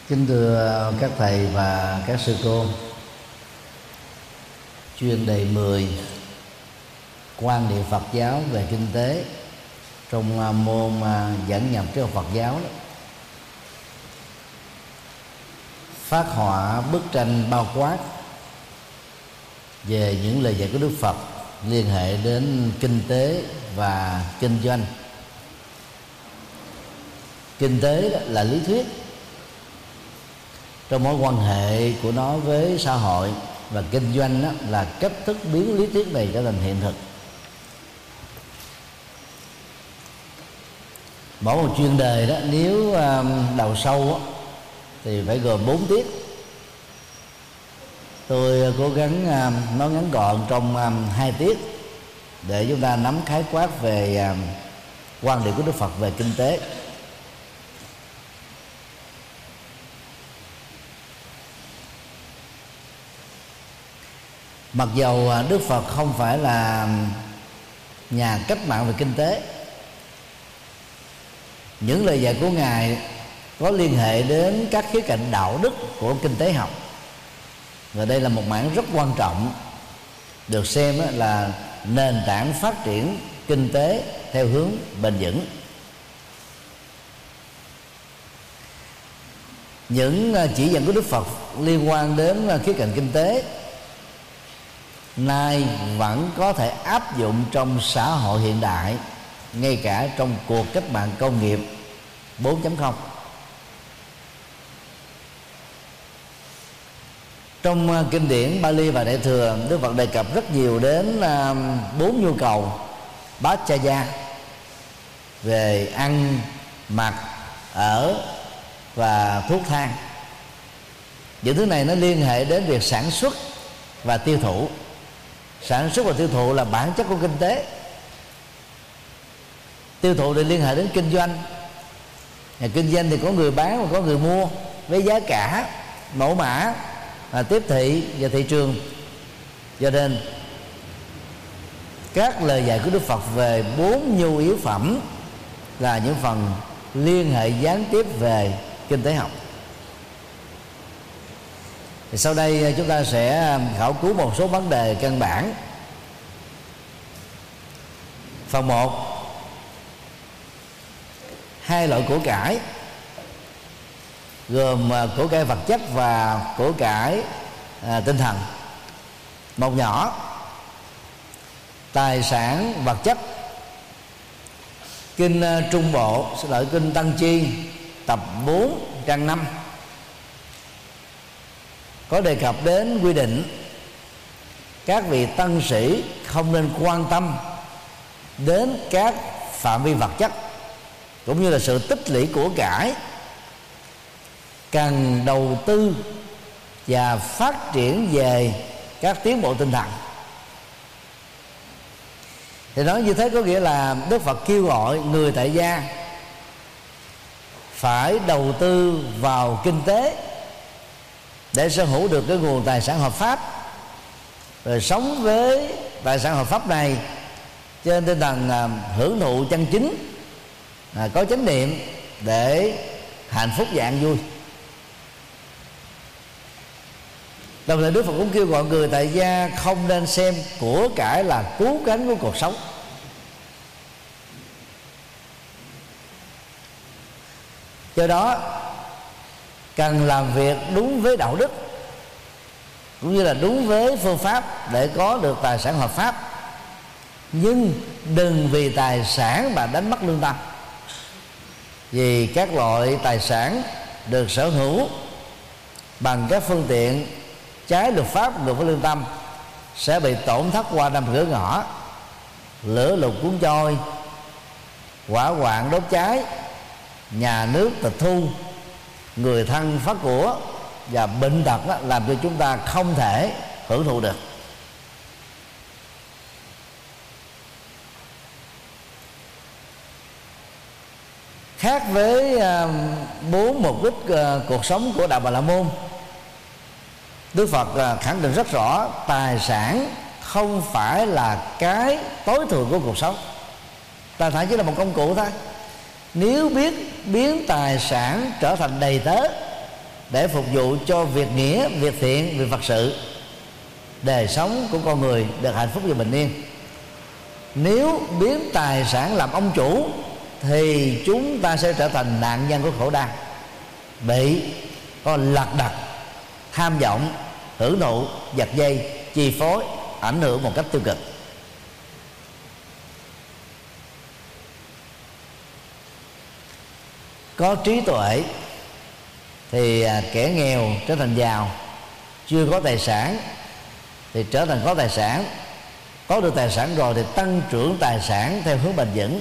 Kính thưa các thầy và các sư cô, chuyên đề 10 quan niệm Phật giáo về kinh tế trong môn dẫn nhập triết học Phật giáo đó, phát họa bức tranh bao quát về những lời dạy của Đức Phật liên hệ đến kinh tế và kinh doanh. Kinh tế đó là lý thuyết trong mối quan hệ của nó với xã hội, và kinh doanh đó là cách thức biến lý thuyết này trở thành hiện thực. Mỗi một chuyên đề đó nếu đầu sâu đó, thì phải gồm 4 tiết. Tôi cố gắng nói ngắn gọn trong 2 tiết để chúng ta nắm khái quát về quan điểm của Đức Phật về kinh tế. Mặc dầu Đức Phật không phải là nhà cách mạng về kinh tế, những lời dạy của Ngài có liên hệ đến các khía cạnh đạo đức của kinh tế học, và đây là một mảng rất quan trọng, được xem là nền tảng phát triển kinh tế theo hướng bền vững. Những chỉ dẫn của Đức Phật liên quan đến khía cạnh kinh tế nay vẫn có thể áp dụng trong xã hội hiện đại, ngay cả trong cuộc cách mạng công nghiệp 4.0. Trong kinh điển Bali và Đại Thừa, Đức Phật đề cập rất nhiều đến 4 nhu cầu Bát-cha-gia về ăn, mặc, ở và thuốc thang. Những thứ này nó liên hệ đến việc sản xuất và tiêu thụ. Sản xuất và tiêu thụ là bản chất của kinh tế. Tiêu thụ thì liên hệ đến kinh doanh. Nhà kinh doanh thì có người bán và có người mua với giá cả, mẫu mã, tiếp thị và thị trường. Do nên các lời dạy của Đức Phật về 4 nhu yếu phẩm là những phần liên hệ gián tiếp về kinh tế học. Thì sau đây chúng ta sẽ khảo cứu một số vấn đề căn bản. Phần 1, 2 loại của cải, gồm của cải vật chất và của cải tinh thần. Một nhỏ, tài sản vật chất. Kinh Trung Bộ, kinh Tăng Chi tập 4 trang 5 có đề cập đến quy định các vị tăng sĩ không nên quan tâm đến các phạm vi vật chất, cũng như là sự tích lũy của cải, cần đầu tư và phát triển về các tiến bộ tinh thần. Thì nói như thế có nghĩa là Đức Phật kêu gọi người tại gia phải đầu tư vào kinh tế để sở hữu được cái nguồn tài sản hợp pháp, rồi sống với tài sản hợp pháp này trên tinh thần hưởng thụ chân chính, có chánh niệm để hạnh phúc và an vui. Đồng thời Đức Phật cũng kêu gọi người tại gia không nên xem của cải là cứu cánh của cuộc sống. Do đó cần làm việc đúng với đạo đức, cũng như là đúng với phương pháp để có được tài sản hợp pháp, nhưng đừng vì tài sản mà đánh mất lương tâm. Vì các loại tài sản được sở hữu bằng các phương tiện trái luật pháp ngược với lương tâm sẽ bị tổn thất qua năm cửa ngõ, lửa lụt cuốn trôi, hỏa hoạn đốt cháy, nhà nước tịch thu, người thân phát của, và bệnh tật làm cho chúng ta không thể hưởng thụ được. Khác với 4 mục đích cuộc sống của Đạo Bà La Môn, Đức Phật khẳng định rất rõ tài sản không phải là cái tối thượng của cuộc sống. Tài sản chỉ là một công cụ thôi. Nếu biết biến tài sản trở thành đầy tớ để phục vụ cho việc nghĩa, việc thiện, việc Phật sự, đời sống của con người được hạnh phúc và bình yên. Nếu biến tài sản làm ông chủ thì chúng ta sẽ trở thành nạn nhân của khổ đau, bị con lật đật, tham vọng, hưởng thụ, giật dây, chi phối, ảnh hưởng một cách tiêu cực. Có trí tuệ thì kẻ nghèo trở thành giàu, chưa có tài sản thì trở thành có tài sản, có được tài sản rồi thì tăng trưởng tài sản theo hướng bền vững.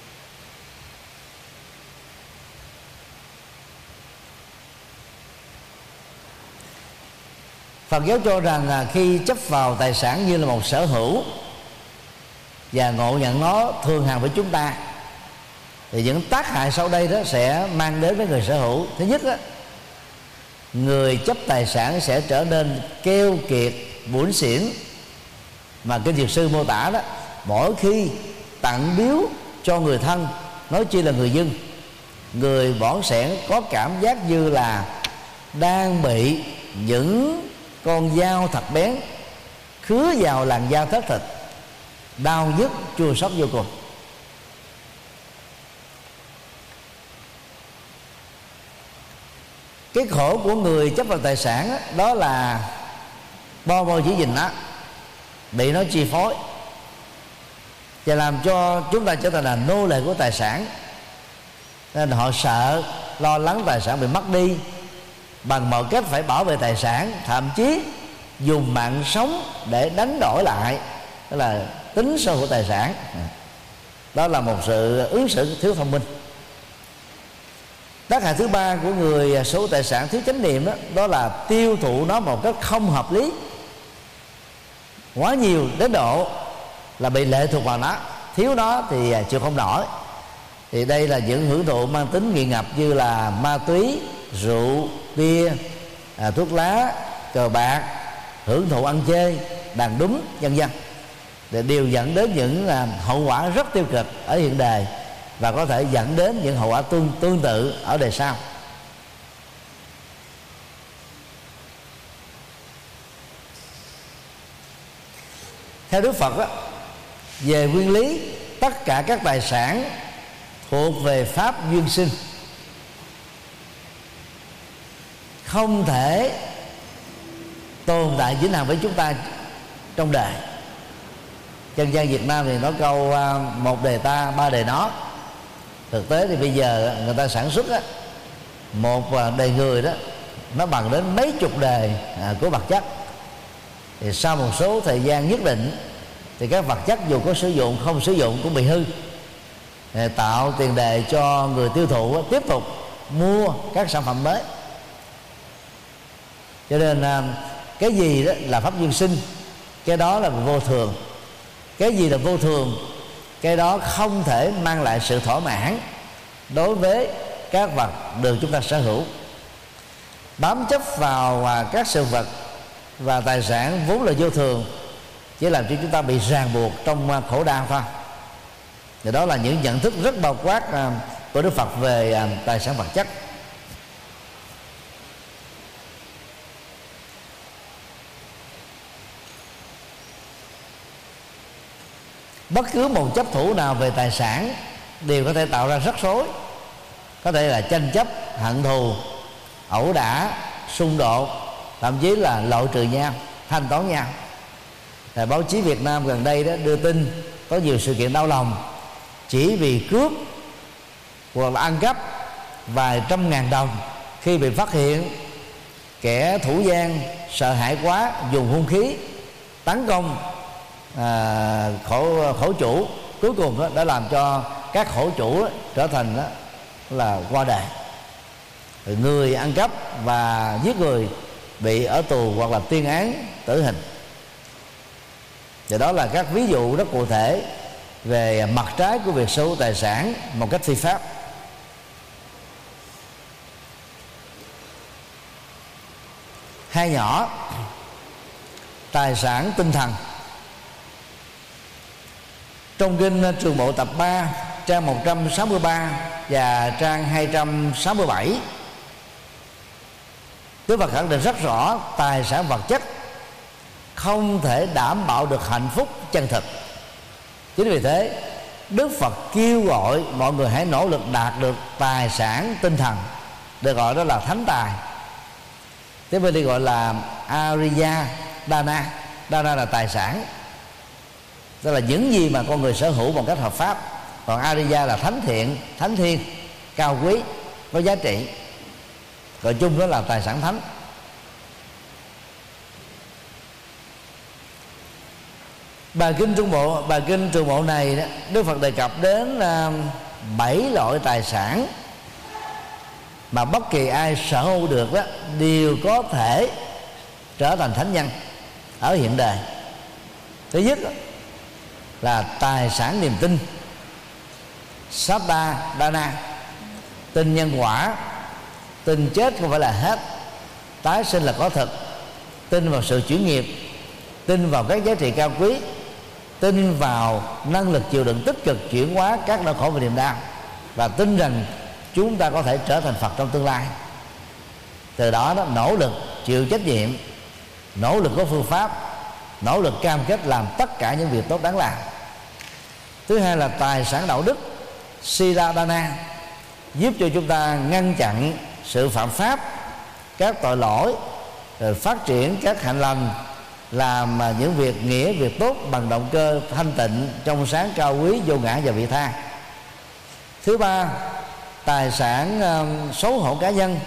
Phật giáo cho rằng khi chấp vào tài sản như là một sở hữu và ngộ nhận nó thường hằng với chúng ta, thì những tác hại sau đây đó sẽ mang đến với người sở hữu. Thứ nhất đó, người chấp tài sản sẽ trở nên keo kiệt, bủn xỉn, mà kinh Dược Sư mô tả đó, mỗi khi tặng biếu cho người thân, nói chi là người dân, người bỏn sẻn có cảm giác như là đang bị những con dao thật bén khứa vào làn da thất thịt, đau nhức chua xót vô cùng. Cái khổ của người chấp vào tài sản đó là bo bo chỉ dình nó, bị nó chi phối và làm cho chúng ta trở thành là nô lệ của tài sản. Nên họ sợ, lo lắng tài sản bị mất đi, bằng mọi cách phải bảo vệ tài sản, thậm chí dùng mạng sống để đánh đổi lại, đó là tính sở hữu tài sản. Đó là một sự ứng xử thiếu thông minh. Tác hại thứ ba của người sở hữu tài sản thiếu chánh niệm đó là tiêu thụ nó một cách không hợp lý, quá nhiều đến độ là bị lệ thuộc vào nó, thiếu nó thì chịu không nổi. Thì đây là những hưởng thụ mang tính nghiện ngập như là ma túy, rượu, bia, thuốc lá, cờ bạc, hưởng thụ ăn chơi, đàn đúng, vân vân, để đều dẫn đến những hậu quả rất tiêu cực ở hiện đời và có thể dẫn đến những hậu quả tương tự ở đời sau. Theo Đức Phật đó, về nguyên lý tất cả các tài sản thuộc về pháp duyên sinh, không thể tồn tại vĩnh hằng với chúng ta trong đời. Dân gian Việt Nam thì nói câu một đề ta, ba đề nó. Thực tế thì bây giờ người ta sản xuất á, một đề người đó nó bằng đến mấy chục đề của vật chất. Thì sau một số thời gian nhất định thì các vật chất dù có sử dụng không sử dụng cũng bị hư, tạo tiền đề cho người tiêu thụ tiếp tục mua các sản phẩm mới. Cho nên cái gì đó là pháp duyên sinh, cái đó là vô thường. Cái gì là vô thường, cái đó không thể mang lại sự thỏa mãn đối với các vật được chúng ta sở hữu. Bám chấp vào các sự vật và tài sản vốn là vô thường chỉ làm cho chúng ta bị ràng buộc trong khổ đau thôi. Thì đó là những nhận thức rất bao quát của Đức Phật về tài sản vật chất. Bất cứ một chấp thủ nào về tài sản đều có thể tạo ra rắc rối, có thể là tranh chấp, hận thù, ẩu đả, xung đột, thậm chí là loại trừ nhau, thanh toán nhau. Thời báo chí Việt Nam gần đây đó đưa tin có nhiều sự kiện đau lòng chỉ vì cướp hoặc là ăn cắp vài trăm ngàn đồng. Khi bị phát hiện, kẻ thủ gian sợ hãi quá dùng hung khí tấn công khổ chủ, cuối cùng đó đã làm cho các khổ chủ đó trở thành đó là qua đời. Người ăn cắp và giết người bị ở tù hoặc là tuyên án tử hình. Và đó là các ví dụ rất cụ thể về mặt trái của việc sở hữu tài sản một cách phi pháp. Hai nhỏ tài sản tinh thần. Trong kinh Trường Bộ tập 3 trang 163 và trang 267, Đức Phật khẳng định rất rõ tài sản vật chất không thể đảm bảo được hạnh phúc chân thực. Chính vì thế Đức Phật kêu gọi mọi người hãy nỗ lực đạt được tài sản tinh thần, được gọi đó là thánh tài. Tiếng Bali gọi là Ariya Dana. Dana là tài sản, tức là những gì mà con người sở hữu bằng cách hợp pháp. Còn Ariya là thánh thiện, thánh thiên, cao quý, có giá trị. Gọi chung đó là tài sản thánh. Bài kinh Trường Bộ này đó, Đức Phật đề cập đến 7 loại tài sản mà bất kỳ ai sở hữu được đó đều có thể trở thành thánh nhân ở hiện đời. Thứ nhất là tài sản niềm tin, Saddha Dana, tin nhân quả, tin chết không phải là hết, tái sinh là có thực, tin vào sự chuyển nghiệp, tin vào các giá trị cao quý, tin vào năng lực chịu đựng tích cực chuyển hóa các nỗi khổ và niềm đau, và tin rằng chúng ta có thể trở thành Phật trong tương lai. Từ đó nỗ lực chịu trách nhiệm, nỗ lực có phương pháp, nỗ lực cam kết làm tất cả những việc tốt đáng làm. Thứ hai là tài sản đạo đức, Sila Dana, giúp cho chúng ta ngăn chặn sự phạm pháp, các tội lỗi, rồi phát triển các hạnh lành, làm những việc nghĩa, việc tốt bằng động cơ thanh tịnh, trong sáng, cao quý, vô ngã và vị tha. Thứ ba, tài sản xấu hổ cá nhân,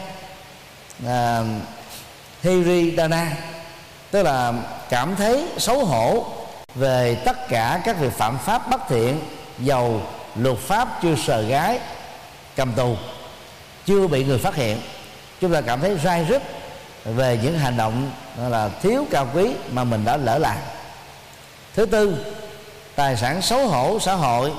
Hiri Dana, tức là cảm thấy xấu hổ về tất cả các việc phạm pháp bất thiện, dầu luật pháp chưa sờ gái cầm tù, chưa bị người phát hiện, chúng ta cảm thấy rai rứt về những hành động là thiếu cao quý mà mình đã lỡ làm. Thứ tư, tài sản xấu hổ xã hội,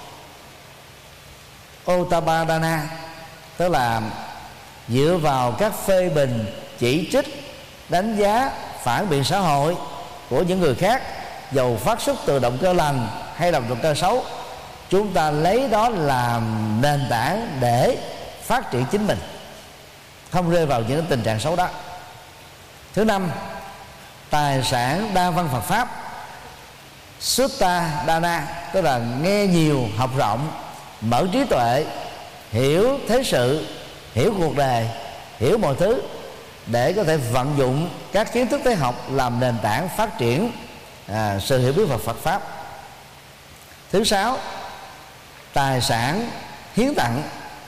Ottapadana, tức là dựa vào các phê bình, chỉ trích, đánh giá, phản biện xã hội của những người khác, dầu phát xuất từ động cơ lành hay là động cơ xấu, chúng ta lấy đó làm nền tảng để phát triển chính mình, không rơi vào những tình trạng xấu đó. Thứ năm, tài sản đa văn Phật pháp, Sutta Dana, tức là nghe nhiều, học rộng, mở trí tuệ, hiểu thế sự, hiểu cuộc đời, hiểu mọi thứ, để có thể vận dụng các kiến thức tế học làm nền tảng phát triển sự hiểu biết về Phật pháp. Thứ sáu, tài sản hiến tặng,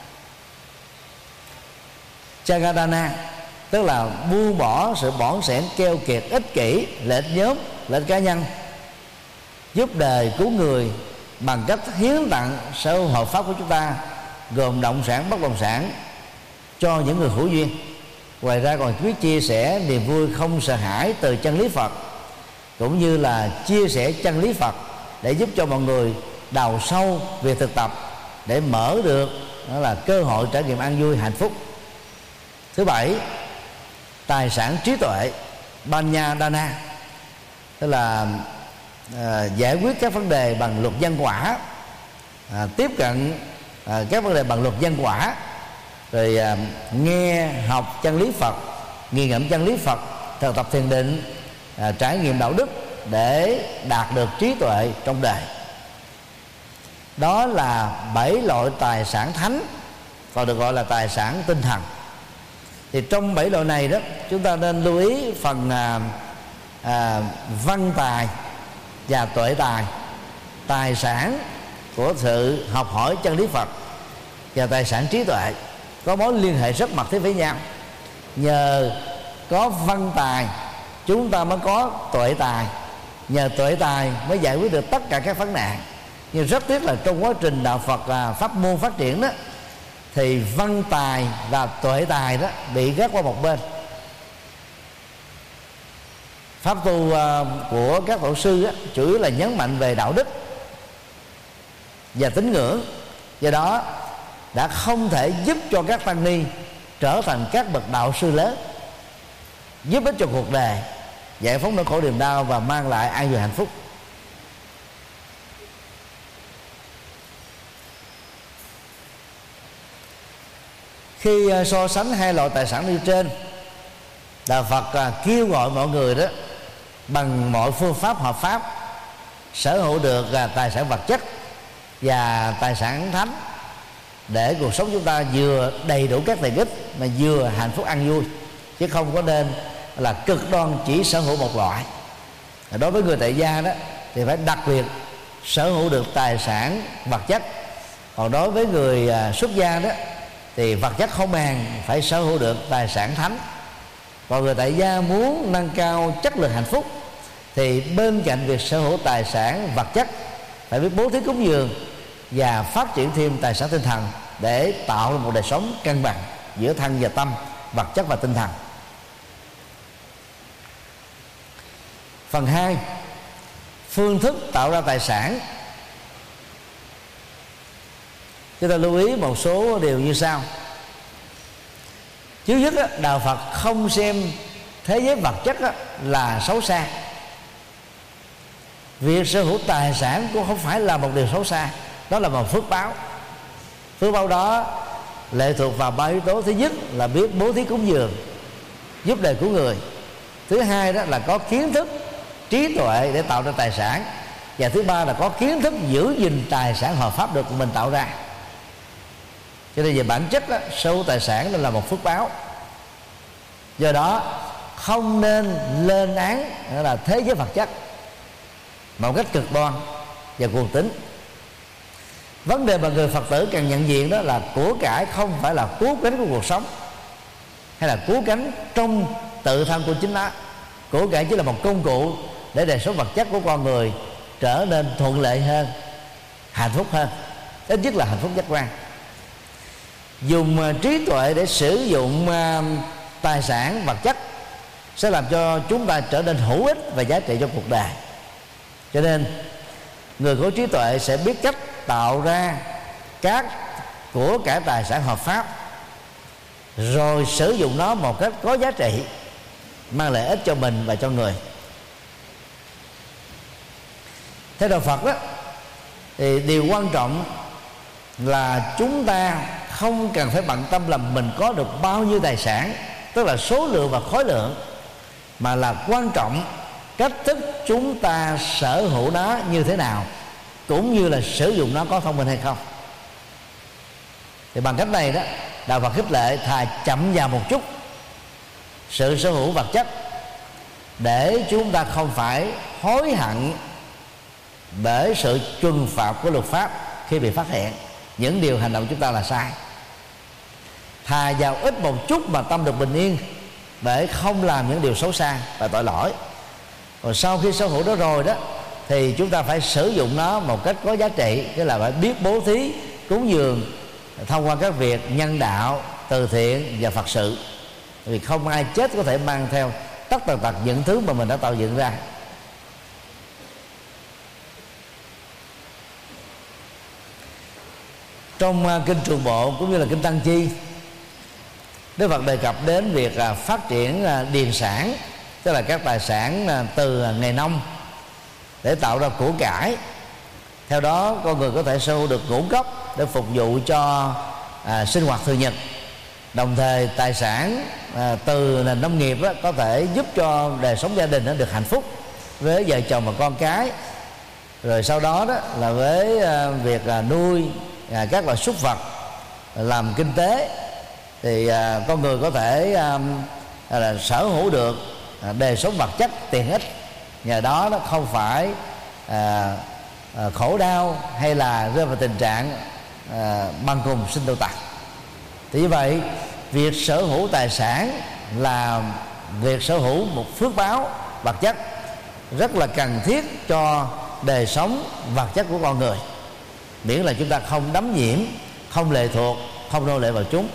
Chagadana, tức là buông bỏ sự bỏn sẻn, keo kiệt, ích kỷ, lợi ích nhóm, lợi ích cá nhân, giúp đời cứu người bằng cách hiến tặng sở hữu hợp pháp của chúng ta, gồm động sản, bất động sản, cho những người hữu duyên. Ngoài ra còn biết chia sẻ niềm vui không sợ hãi từ chân lý Phật, cũng như là chia sẻ chân lý Phật để giúp cho mọi người đào sâu việc thực tập, để mở được đó là cơ hội trải nghiệm an vui hạnh phúc. Thứ bảy, tài sản trí tuệ, Banya Dana, tức là giải quyết các vấn đề bằng luật nhân quả, tiếp cận các vấn đề bằng luật nhân quả, rồi nghe học chân lý Phật, nghiền ngẫm chân lý Phật, thực tập thiền định, trải nghiệm đạo đức để đạt được trí tuệ trong đời. Đó là 7 loại tài sản thánh, còn được gọi là tài sản tinh thần. Thì trong 7 loại này đó, chúng ta nên lưu ý phần văn tài và tuệ tài, tài sản của sự học hỏi chân lý Phật và tài sản trí tuệ có mối liên hệ rất mật thiết với nhau. Nhờ có văn tài chúng ta mới có tuệ tài, nhờ tuệ tài mới giải quyết được tất cả các vấn nạn. Nhưng rất tiếc là trong quá trình đạo Phật pháp môn phát triển đó, thì văn tài và tuệ tài đó bị gác qua một bên. Pháp tu của các tổ sư đó, chủ yếu là nhấn mạnh về đạo đức và tín ngưỡng, do đó đã không thể giúp cho các tăng ni trở thành các bậc đạo sư lớn, giúp ích cho cuộc đời, giải phóng nỗi khổ niềm đau và mang lại an vui hạnh phúc. Khi so sánh hai loại tài sản như trên, Đạo Phật kêu gọi mọi người đó bằng mọi phương pháp hợp pháp sở hữu được tài sản vật chất và tài sản thánh, để cuộc sống chúng ta vừa đầy đủ các tiện ích mà vừa hạnh phúc an vui, chứ không có nên là cực đoan chỉ sở hữu một loại. Đối với người tại gia đó thì phải đặc biệt sở hữu được tài sản vật chất, còn đối với người xuất gia đó thì vật chất không màng, phải sở hữu được tài sản thánh. Còn người tại gia muốn nâng cao chất lượng hạnh phúc thì bên cạnh việc sở hữu tài sản vật chất phải biết bố thí cúng dường và phát triển thêm tài sản tinh thần để tạo ra một đời sống cân bằng giữa thân và tâm, vật chất và tinh thần. Phần 2, phương thức tạo ra tài sản. Chúng ta lưu ý một số điều như sau. Trước nhất, Đạo Phật không xem thế giới vật chất là xấu xa. Việc sở hữu tài sản cũng không phải là một điều xấu xa, đó là một phước báo. Phước báo đó lệ thuộc vào 3 yếu tố. Thứ nhất là biết bố thí cúng dường, giúp đời của người. Thứ hai đó là có kiến thức, trí tuệ để tạo ra tài sản. Và thứ ba là có kiến thức giữ gìn tài sản hợp pháp được mình tạo ra. Cho nên về bản chất đó, sở hữu tài sản là một phước báo. Do đó không nên lên án là thế giới vật chất một cách cực đoan và cuồng tín. Vấn đề mà người Phật tử cần nhận diện đó là của cải không phải là cứu cánh của cuộc sống, hay là cứu cánh trong tự thân của chính nó. Của cải chỉ là một công cụ để đời sống vật chất của con người trở nên thuận lợi hơn, hạnh phúc hơn, ít nhất là hạnh phúc giác quan. Dùng trí tuệ để sử dụng tài sản vật chất sẽ làm cho chúng ta trở nên hữu ích và giá trị cho cuộc đời. Cho nên người có trí tuệ sẽ biết cách tạo ra các của cải tài sản hợp pháp, rồi sử dụng nó một cách có giá trị, mang lợi ích cho mình và cho người. Theo Đạo Phật đó, thì điều quan trọng là chúng ta không cần phải bận tâm là mình có được bao nhiêu tài sản, tức là số lượng và khối lượng, mà là quan trọng cách thức chúng ta sở hữu nó như thế nào, cũng như là sử dụng nó có thông minh hay không. Thì bằng cách này đó, Đạo Phật khích lệ thà chậm vào một chút sự sở hữu vật chất, để chúng ta không phải hối hận bởi sự trừng phạt của luật pháp khi bị phát hiện những điều hành động chúng ta là sai. Thà giàu ít một chút mà tâm được bình yên, để không làm những điều xấu xa và tội lỗi. Còn sau khi sở hữu đó rồi đó, thì chúng ta phải sử dụng nó một cách có giá trị, tức là phải biết bố thí, cúng dường thông qua các việc nhân đạo, từ thiện và Phật sự. Vì không ai chết có thể mang theo tất tần tật những thứ mà mình đã tạo dựng ra. Trong kinh Trường Bộ cũng như là kinh Tăng Chi, Đức Phật đề cập đến việc phát triển điền sản, tức là các tài sản từ nghề nông để tạo ra của cải. Theo đó con người có thể sở hữu được ngũ cốc để phục vụ cho sinh hoạt thường nhật. Đồng thời tài sản từ nền nông nghiệp đó, có thể giúp cho đời sống gia đình nó được hạnh phúc với vợ chồng và con cái. Rồi sau đó đó là với việc nuôi các loại súc vật làm kinh tế, thì con người có thể là sở hữu được đời sống vật chất tiện ích. Nhờ đó nó không phải khổ đau hay là rơi vào tình trạng bần cùng sinh tử tật. Thì như vậy, việc sở hữu tài sản là việc sở hữu một phước báo vật chất rất là cần thiết cho đời sống vật chất của con người, miễn là chúng ta không đắm nhiễm, không lệ thuộc, không nô lệ vào chúng.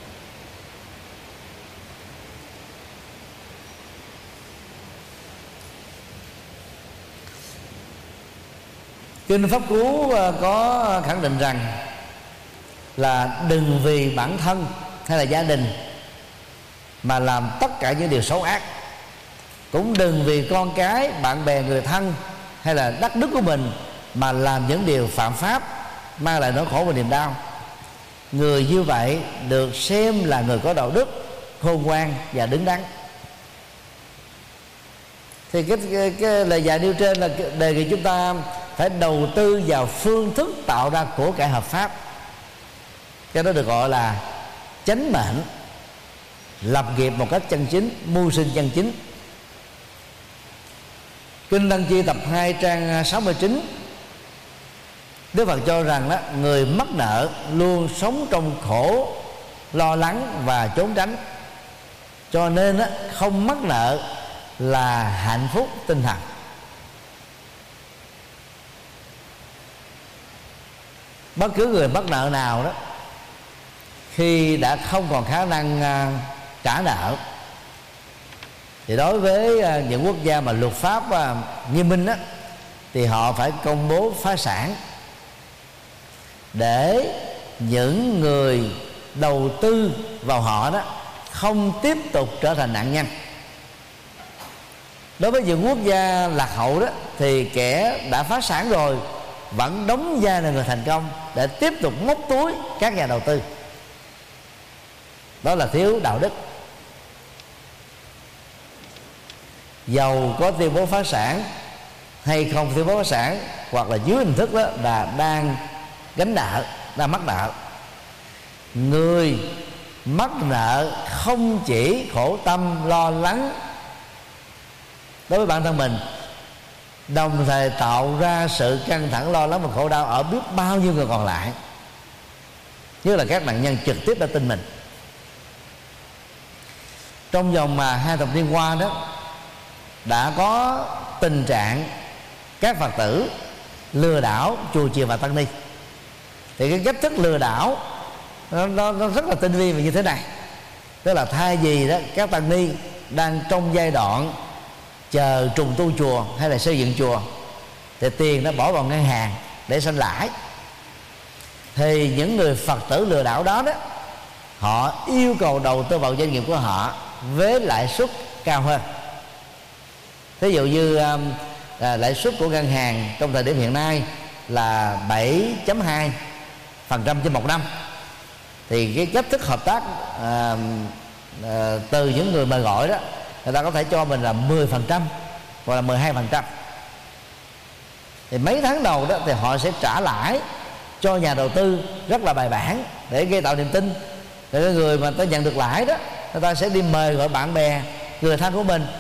Kinh Pháp Cú có khẳng định rằng là đừng vì bản thân hay là gia đình mà làm tất cả những điều xấu ác, cũng đừng vì con cái, bạn bè, người thân hay là đất nước của mình mà làm những điều phạm pháp mang lại nỗi khổ và niềm đau. Người như vậy được xem là người có đạo đức, khôn ngoan và đứng đắn. Thì cái lời dạy nêu trên là đề nghị chúng ta phải đầu tư vào phương thức tạo ra của cải hợp pháp. Cái đó được gọi là chánh mệnh, lập nghiệp một cách chân chính, mưu sinh chân chính. Kinh Lăng Chi tập 2 trang 69, Đức Phật cho rằng đó, người mắc nợ luôn sống trong khổ, lo lắng và trốn tránh. Cho nên đó, không mắc nợ là hạnh phúc tinh thần. Bất cứ người mắc nợ nào đó, khi đã không còn khả năng trả nợ, thì đối với những quốc gia mà luật pháp nghiêm minh đó, thì họ phải công bố phá sản để những người đầu tư vào họ đó không tiếp tục trở thành nạn nhân. Đối với những quốc gia lạc hậu đó, thì kẻ đã phá sản rồi vẫn đóng vai là người thành công để tiếp tục móc túi các nhà đầu tư. Đó là thiếu đạo đức. Dầu có tuyên bố phá sản hay không tuyên bố phá sản, hoặc là dưới hình thức đó là đang gánh nợ, đang mắc nợ, người mắc nợ không chỉ khổ tâm lo lắng đối với bản thân mình, đồng thời tạo ra sự căng thẳng, lo lắng và khổ đau ở biết bao nhiêu người còn lại, như là các nạn nhân trực tiếp đã tin mình. Trong vòng 2 thập niên qua đó, đã có tình trạng các Phật tử lừa đảo chùa chiền và tăng ni. Thì cái cách thức lừa đảo nó rất là tinh vi và như thế này. Tức là thay vì đó các tăng ni đang trong giai đoạn chờ trùng tu chùa hay là xây dựng chùa, thì tiền nó bỏ vào ngân hàng để sanh lãi, thì những người Phật tử lừa đảo đó họ yêu cầu đầu tư vào doanh nghiệp của họ với lãi suất cao hơn. Ví dụ như lãi suất của ngân hàng trong thời điểm hiện nay là 7.2% trên một năm, thì cái cách thức hợp tác từ những người mời gọi đó, người ta có thể cho mình là 10% hoặc là 12%. Thì mấy tháng đầu đó thì họ sẽ trả lãi cho nhà đầu tư rất là bài bản để gây tạo niềm tin. Thì cái người mà ta nhận được lãi đó, người ta sẽ đi mời gọi bạn bè, người thân của mình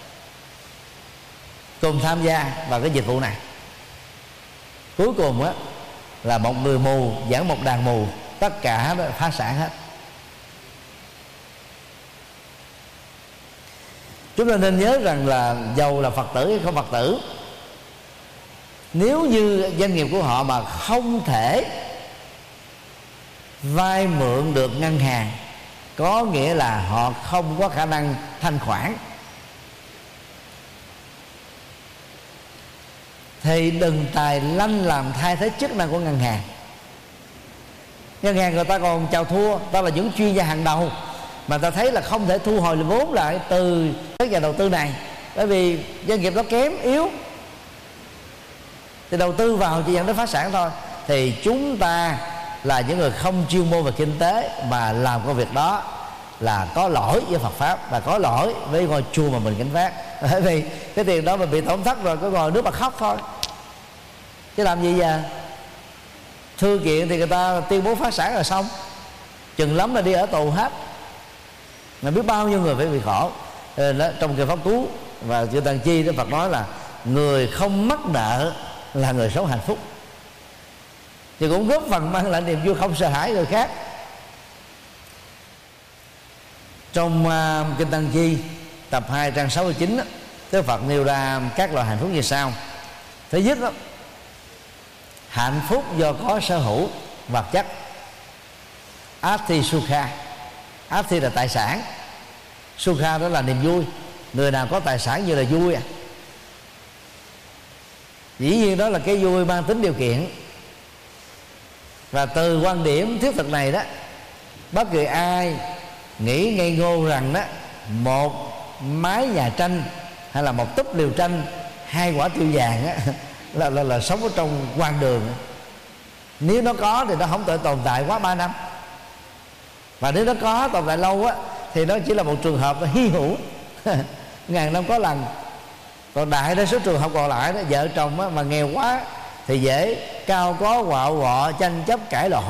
cùng tham gia vào cái dịch vụ này. Cuối cùng á là một người mù dẫn một đàn mù, tất cả đó phá sản hết. Chúng ta nên nhớ rằng là dầu là Phật tử hay không Phật tử, nếu như doanh nghiệp của họ mà không thể vay mượn được ngân hàng, có nghĩa là họ không có khả năng thanh khoản, thì đừng tài lanh làm thay thế chức năng của ngân hàng. Ngân hàng người ta còn chào thua, ta là những chuyên gia hàng đầu mà ta thấy là không thể thu hồi vốn lại từ các nhà đầu tư này, bởi vì doanh nghiệp đó kém yếu, thì đầu tư vào chỉ dẫn đến phá sản thôi. Thì chúng ta là những người không chuyên môn về kinh tế mà làm công việc đó là có lỗi với Phật pháp, và có lỗi với ngôi chùa mà mình gánh vác. Bởi vì cái tiền đó mình bị tổn thất rồi, có ngồi nước mà khóc thôi, chứ làm gì giờ. Thư kiện thì người ta tuyên bố phá sản rồi xong, chừng lắm là đi ở tù hết, mà biết bao nhiêu người phải bị khổ. Trong kinh Pháp Cú và chư Tăng Chi, Đức Phật nói là người không mắc nợ là người sống hạnh phúc, thì cũng góp phần mang lại niềm vui không sợ hãi người khác. Trong kinh Tăng Chi tập 2 trang 69 đó, Đức Phật nêu ra các loại hạnh phúc như sau. Thứ nhất đó, hạnh phúc do có sở hữu vật chất, Ati Sukha. Ati là tài sản, Sukha đó là niềm vui. Người nào có tài sản như là vui à. Dĩ nhiên đó là cái vui mang tính điều kiện. Và từ quan điểm thiết thực này đó, bất kỳ ai nghĩ ngây ngô rằng đó một mái nhà tranh hay là một túp liều tranh, 2 quả tiêu vàng á, là sống ở trong quan đường. Nếu nó có thì nó không thể tồn tại quá 3 năm, và nếu nó có tồn tại lâu á thì nó chỉ là một trường hợp hy hữu ngàn năm có lần. Còn đại đa số trường hợp còn lại đó, vợ chồng mà nghèo quá thì dễ cao có quạo quọ, tranh chấp cãi lộn.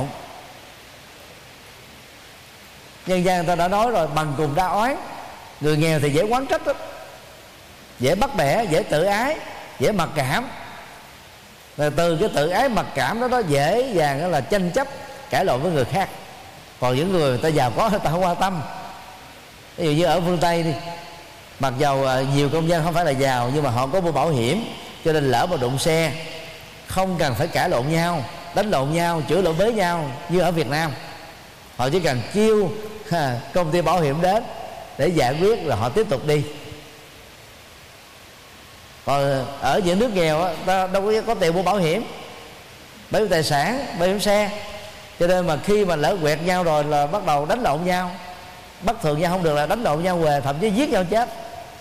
Nhân gian người ta đã nói rồi, bằng cùng đa oán. Người nghèo thì dễ oán trách lắm, dễ bắt bẻ, dễ tự ái, dễ mặc cảm. Rồi từ cái tự ái mặc cảm đó dễ dàng đó là tranh chấp cãi lộn với người khác. Còn những người ta giàu có, người ta không quan tâm. Ví dụ như ở phương Tây đi, mặc dầu nhiều công dân không phải là giàu, nhưng mà họ có mua bảo hiểm, cho nên lỡ mà đụng xe không cần phải cãi lộn nhau, đánh lộn nhau, chửi lộn với nhau như ở Việt Nam. Họ chỉ cần kêu công ty bảo hiểm đến để giải quyết rồi họ tiếp tục đi. Còn ở những nước nghèo ta đâu có tiền mua bảo hiểm, bảo hiểm tài sản, bảo hiểm xe, cho nên mà khi mà lỡ quẹt nhau rồi là bắt đầu đánh lộn nhau, bất thường nhau không được là đánh lộn nhau về, thậm chí giết nhau chết.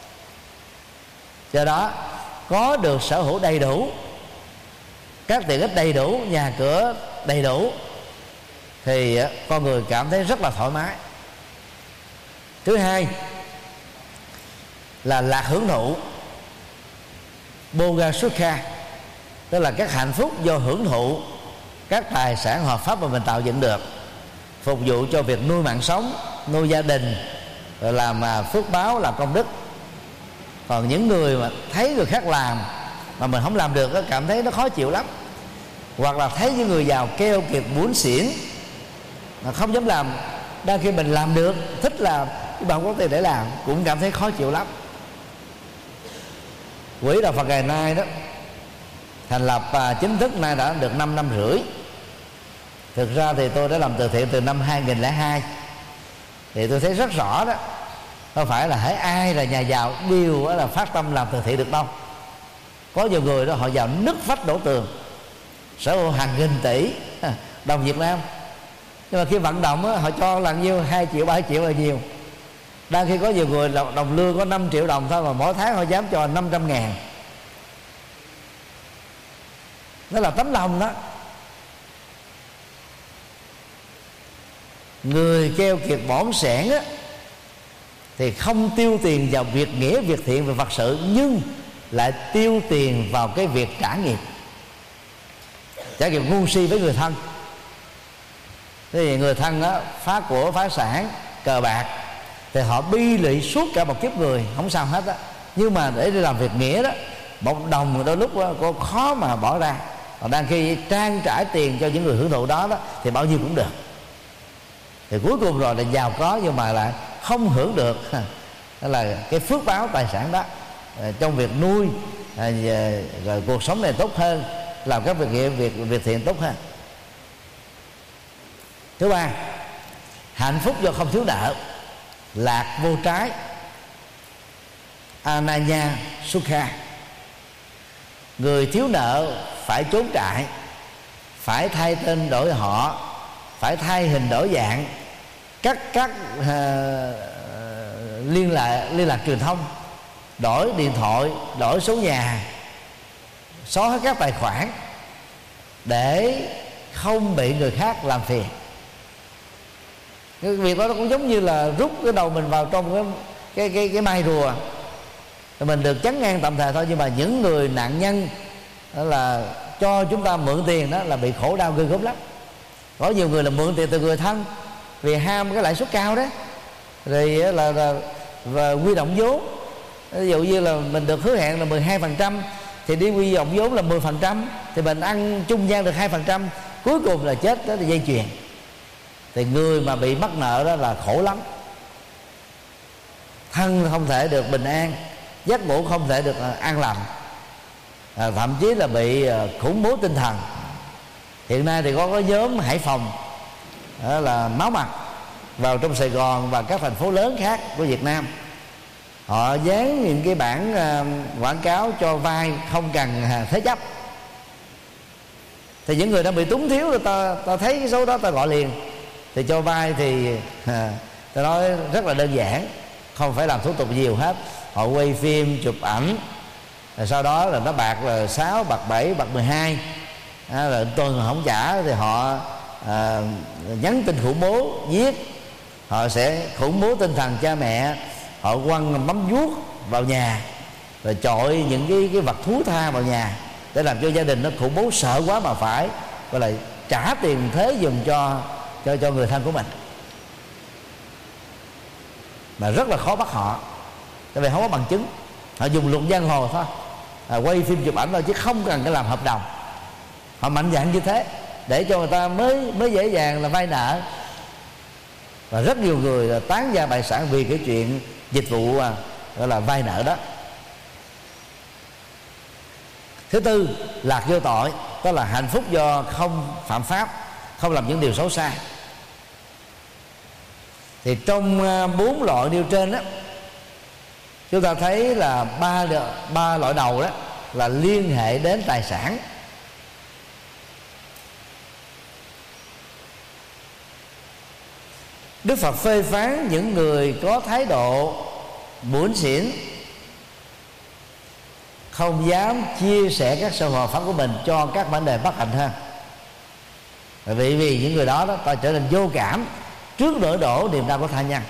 Do đó có được sở hữu đầy đủ, các tiện ích đầy đủ, nhà cửa đầy đủ thì con người cảm thấy rất là thoải mái. Thứ hai là lạc hưởng thụ, Bhoga Sukha, tức là các hạnh phúc do hưởng thụ các tài sản hợp pháp mà mình tạo dựng được, phục vụ cho việc nuôi mạng sống, nuôi gia đình, rồi làm phước báo, làm công đức. Còn những người mà thấy người khác làm mà mình không làm được, cảm thấy nó khó chịu lắm. Hoặc là thấy những người giàu keo kiệt bủn xỉn mà không dám làm, đang khi mình làm được, thích làm, nhưng mà không có tiền để làm, cũng cảm thấy khó chịu lắm. Quỹ Đạo Phật ngày nay đó thành lập chính thức nay đã được 5 năm rưỡi. Thực ra thì tôi đã làm từ thiện từ năm 2002. Thì tôi thấy rất rõ đó, không phải là hễ ai là nhà giàu đều là phát tâm làm từ thiện được đâu. Có nhiều người đó họ giàu nứt vách đổ tường, sở hữu hàng nghìn tỷ đồng Việt Nam, nhưng mà khi vận động đó, họ cho là nhiêu 2 triệu 3 triệu là nhiều. Đang khi có nhiều người đồng lương có 5 triệu đồng thôi mà mỗi tháng họ dám cho 500.000. Đó là tấm lòng đó. Người keo kiệt bỏn sẻn á thì không tiêu tiền vào việc nghĩa, việc thiện và Phật sự, nhưng lại tiêu tiền vào cái việc trả nghiệp. Trả nghiệp ngu si với người thân. Thế thì người thân đó phá của phá sản, cờ bạc, thì họ bi lụy suốt cả một kiếp người, không sao hết á. Nhưng mà để đi làm việc nghĩa đó, một đồng đôi lúc đó, có khó mà bỏ ra. Còn đang khi trang trải tiền cho những người hưởng thụ đó, thì bao nhiêu cũng được. Thì cuối cùng rồi là giàu có nhưng mà lại không hưởng được đó là cái phước báo tài sản đó trong việc nuôi rồi cuộc sống này tốt hơn, làm các việc nghĩa, việc thiện tốt hơn. Thứ ba, hạnh phúc do không thiếu nợ, lạc vô trái, Ananya Sukha. Người thiếu nợ phải trốn trại, phải thay tên đổi họ, phải thay hình đổi dạng, cắt liên lạc truyền thông, đổi điện thoại, đổi số nhà, xóa hết các tài khoản để không bị người khác làm phiền. Cái việc đó nó cũng giống như là rút cái đầu mình vào trong cái mai rùa, mình được chắn ngang tạm thời thôi. Nhưng mà những người nạn nhân đó là cho chúng ta mượn tiền, đó là bị khổ đau ghê gớm lắm. Có nhiều người là mượn tiền từ người thân vì ham cái lãi suất cao đó, rồi là và quy động vốn. Ví dụ như là mình được hứa hẹn là 12%, thì đi quy động vốn là 10%, thì mình ăn trung gian được 2%, cuối cùng là chết đó là dây chuyền. Thì người mà bị mắc nợ đó là khổ lắm, thân không thể được bình an, giấc ngủ không thể được an lành, thậm chí là bị khủng bố tinh thần. Hiện nay thì có cái nhóm Hải Phòng đó là máu mặt vào trong Sài Gòn và các thành phố lớn khác của Việt Nam. Họ dán những cái bảng quảng cáo cho vay không cần thế chấp. Thì những người đang bị túng thiếu, ta thấy cái số đó ta gọi liền. Thì cho vay thì ta nói rất là đơn giản, không phải làm thủ tục nhiều hết. Họ quay phim, chụp ảnh, rồi sau đó là nó bạc là 6, bạc 7, bạc 12. Rồi tuần không trả thì họ nhắn tin khủng bố, giết. Họ sẽ khủng bố tinh thần cha mẹ, họ quăng mắm vuốt vào nhà, rồi chọi những cái vật thú tha vào nhà để làm cho gia đình nó khủng bố sợ quá mà phải gọi là trả tiền thế dùm cho người thân của mình, mà rất là khó bắt họ, tại vì không có bằng chứng. Họ dùng luật giang hồ thôi, quay phim chụp ảnh thôi, chứ không cần cái làm hợp đồng. Họ mạnh dạn như thế để cho người ta mới dễ dàng là vay nợ. Và rất nhiều người là tán gia bại sản vì cái chuyện dịch vụ gọi là vay nợ đó. Thứ tư, lạc vô tội, đó là hạnh phúc do không phạm pháp, không làm những điều xấu xa. Thì trong 4 loại nêu trên đó, chúng ta thấy là ba loại đầu đó là liên hệ đến tài sản. Đức Phật phê phán những người có thái độ bủn xỉn, không dám chia sẻ các sự hòa pháp của mình cho các vấn đề bất hạnh hơn. Vì những người đó ta trở nên vô cảm trước nỗi đổ niềm đau của tha nhân.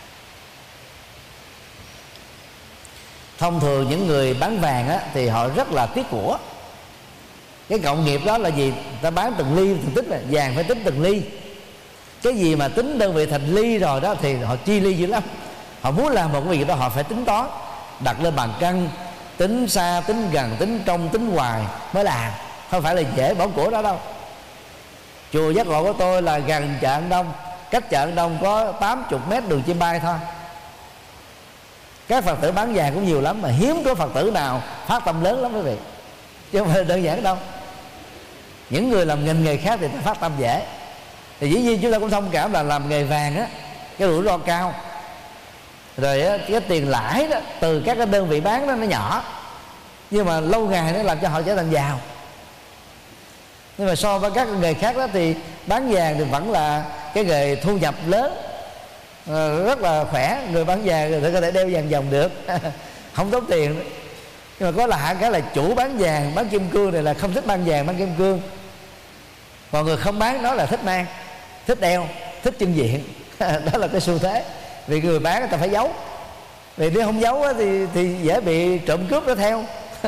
Thông thường những người bán vàng á, thì họ rất là tiếc của. Cái cộng nghiệp đó là gì? Ta bán từng ly từng tích, là vàng phải tính từng ly. Cái gì mà tính đơn vị thành ly rồi đó thì họ chi ly dữ lắm. Họ muốn làm một cái việc đó họ phải tính toán, đặt lên bàn cân, tính xa, tính gần, tính trong, tính ngoài mới làm. Không phải là dễ bỏ của đó đâu. Chùa Giác Ngộ của tôi là gần chợ An Đông, cách chợ An Đông có 80 mét đường chim bay thôi. Các Phật tử bán vàng cũng nhiều lắm, mà hiếm có Phật tử nào phát tâm lớn lắm quý vị, chứ không phải đơn giản đâu. Những người làm ngành nghề khác thì ta phát tâm dễ. Thì dĩ nhiên chúng ta cũng thông cảm là làm nghề vàng á, cái rủi ro cao, rồi á, cái tiền lãi đó từ các cái đơn vị bán đó nó nhỏ, nhưng mà lâu ngày nó làm cho họ trở thành giàu. Nhưng mà so với các nghề khác đó thì bán vàng thì vẫn là cái nghề thu nhập lớn, rất là khỏe. Người bán vàng thì có thể đeo vàng dòng được không tốn tiền nữa. Nhưng mà có lạ cái là chủ bán vàng, bán kim cương này là không thích bán vàng, bán kim cương. Còn người không bán đó là thích mang, thích đeo, thích trưng diện đó là cái xu thế. Vì người bán người ta phải giấu, vì nếu không giấu thì dễ bị trộm cướp nó theo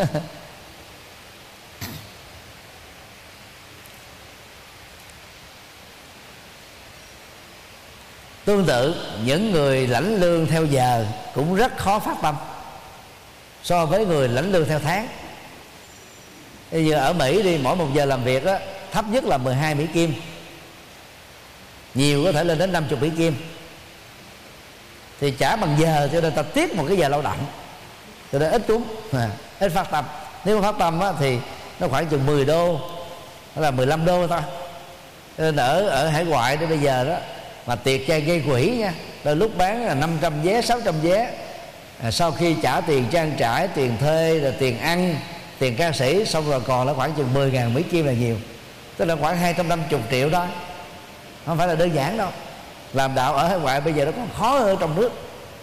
Tương tự, những người lãnh lương theo giờ cũng rất khó phát tâm so với người lãnh lương theo tháng. Bây giờ ở Mỹ đi, mỗi 1 giờ làm việc đó, thấp nhất là 12 Mỹ Kim, nhiều có thể lên đến 50 Mỹ Kim. Thì trả bằng giờ cho nên ta tiếc một cái giờ lao động, cho nên ít cúng, ít phát tâm. Nếu mà phát tâm á, thì nó khoảng chừng 10 đô hay là 15 đô thôi. Cho nên ở hải ngoại đến bây giờ đó mà tiệc chay gây quỹ nha, đôi lúc bán là 500 vé, 600 vé, sau khi trả tiền trang trải, tiền thuê, rồi tiền ăn, tiền ca sĩ, xong rồi còn là khoảng chừng 10.000 Mỹ Kim là nhiều, tức là khoảng 250 triệu đó. Không phải là đơn giản đâu. Làm đạo ở hải ngoại bây giờ nó còn khó hơn ở trong nước.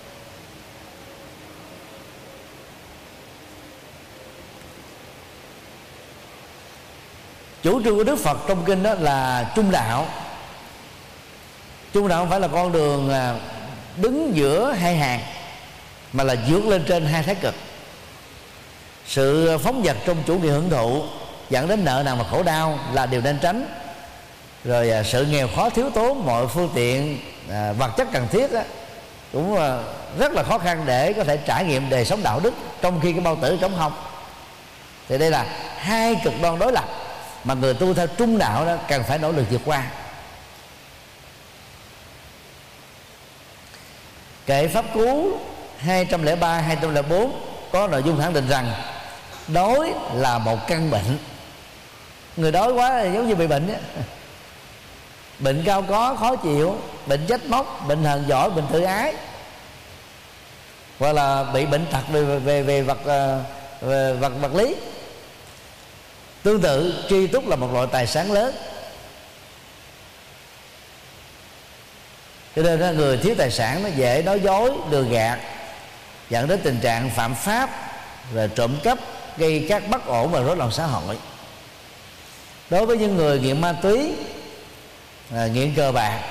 Chủ trương của Đức Phật trong kinh đó là trung đạo. Trung đạo không phải là con đường đứng giữa hai hàng, mà là vượt lên trên hai thái cực. Sự phóng dật trong chủ nghĩa hưởng thụ dẫn đến nợ nần và khổ đau là điều nên tránh. Rồi sự nghèo khó thiếu tốn mọi phương tiện vật chất cần thiết đó, cũng rất là khó khăn để có thể trải nghiệm đời sống đạo đức, trong khi cái bao tử trống không. Thì đây là hai cực đoan đối lập mà người tu theo trung đạo đó cần phải nỗ lực vượt qua. Kệ Pháp Cú 203, 204 có nội dung khẳng định rằng đói là một căn bệnh. Người đói quá là giống như bị bệnh á. Bệnh cao có, khó chịu, bệnh trách móc, bệnh hờn giỏi, bệnh tự ái, hoặc là bị bệnh tật về vật lý. Tương tự, tri túc là một loại tài sản lớn. Cho nên người thiếu tài sản nó dễ nói dối, lừa gạt, dẫn đến tình trạng phạm pháp, rồi trộm cắp, gây các bất ổn và rối loạn xã hội. Đối với những người nghiện ma túy, nghiện cờ bạc,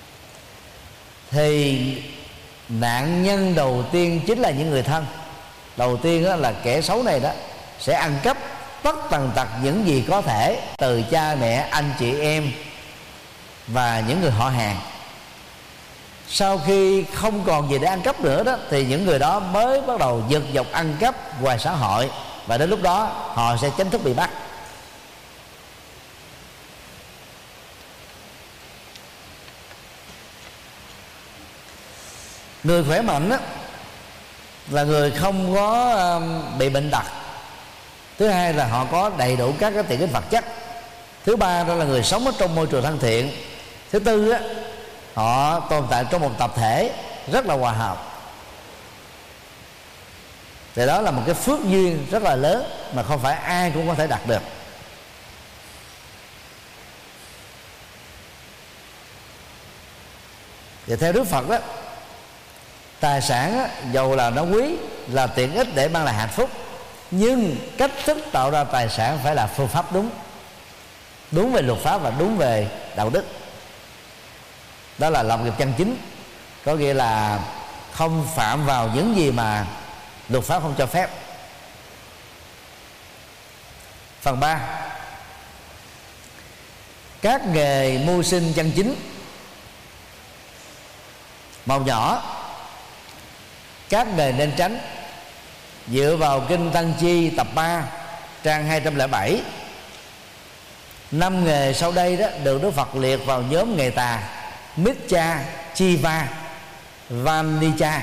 thì nạn nhân đầu tiên chính là những người thân. Đầu tiên đó là kẻ xấu này đó sẽ ăn cắp tất tần tật những gì có thể từ cha mẹ, anh chị em và những người họ hàng. Sau khi không còn gì để ăn cắp nữa đó, thì những người đó mới bắt đầu giật dọc ăn cắp ngoài xã hội, và đến lúc đó họ sẽ chính thức bị bắt. Người khỏe mạnh đó là người không có bị bệnh tật. Thứ hai là họ có đầy đủ các cái tiện ích vật chất. Thứ ba đó là người sống ở trong môi trường thân thiện. Thứ tư á, họ tồn tại trong một tập thể rất là hòa hợp. Thì đó là một cái phước duyên rất là lớn mà không phải ai cũng có thể đạt được. Thì theo Đức Phật đó, tài sản á, dầu là nó quý, là tiện ích để mang lại hạnh phúc, nhưng cách thức tạo ra tài sản phải là phương pháp đúng, đúng về luật pháp và đúng về đạo đức. Đó là lập nghiệp chân chính, có nghĩa là không phạm vào những gì mà luật pháp không cho phép. Phần 3, các nghề mưu sinh chân chính. Màu nhỏ, các nghề nên tránh. Dựa vào Kinh Tăng Chi tập 3 trang 207, 5 nghề sau đây đó được Đức Phật liệt vào nhóm nghề tà: Miccha, Chiva, Vaniccha.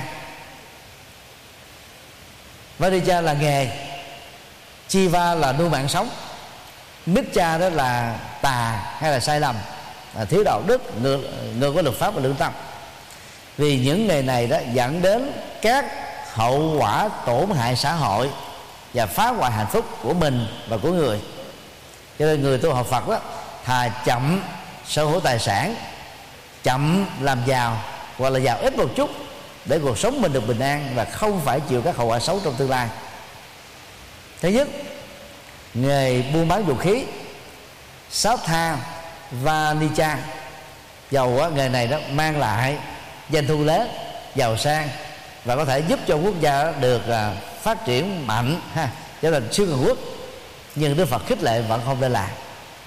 Vaniccha là nghề, Chiva là nuôi mạng sống, Miccha đó là tà hay là sai lầm, là thiếu đạo đức, ngược với luật pháp và lương tâm. Vì những nghề này đó dẫn đến các hậu quả tổn hại xã hội và phá hoại hạnh phúc của mình và của người. Cho nên người tu học Phật đó thà chậm sở hữu tài sản, chậm làm giàu, hoặc là giàu ít một chút, để cuộc sống mình được bình an và không phải chịu các hậu quả xấu trong tương lai. Thứ nhất, nghề buôn bán vũ khí, Satha Vaniccha. Dầu nghề này đó mang lại doanh thu lớn, giàu sang và có thể giúp cho quốc gia được phát triển mạnh, trở thành siêu cường quốc, nhưng Đức Phật khích lệ vẫn không nên làm.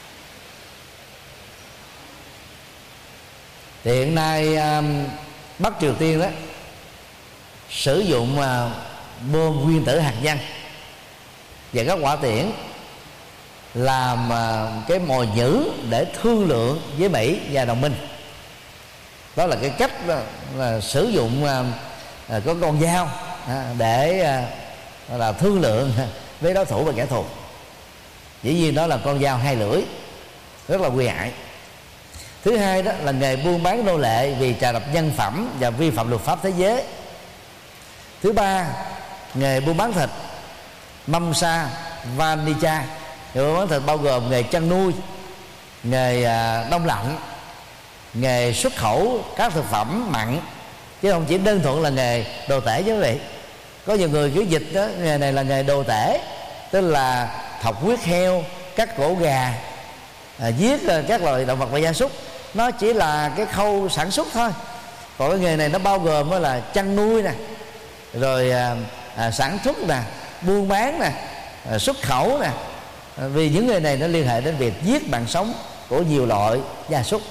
Thì hiện nay Bắc Triều Tiên đó sử dụng bom nguyên tử hạt nhân và các hỏa tiễn làm cái mồi nhử để thương lượng với Mỹ và đồng minh. Đó là cái cách là sử dụng có con dao để là thương lượng với đối thủ và kẻ thù. Dĩ nhiên đó là con dao hai lưỡi, rất là nguy hại. Thứ hai đó là nghề buôn bán nô lệ vì trà đập nhân phẩm và vi phạm luật pháp thế giới. Thứ ba, nghề buôn bán thịt, Mamsa Vaniccha. Nghề buôn bán thịt bao gồm nghề chăn nuôi, nghề đông lạnh, nghề xuất khẩu các thực phẩm mặn, chứ không chỉ đơn thuần là nghề đồ tể chứ quý vị. Có nhiều người cứ dịch đó, nghề này là nghề đồ tể, tức là thọc huyết heo, cắt cổ gà, giết các loài động vật và gia súc. Nó chỉ là cái khâu sản xuất thôi. Còn cái nghề này nó bao gồm đó là chăn nuôi nè, rồi sản xuất nè, buôn bán nè, xuất khẩu nè. Vì những nghề này nó liên hệ đến việc giết mạng sống của nhiều loại gia súc,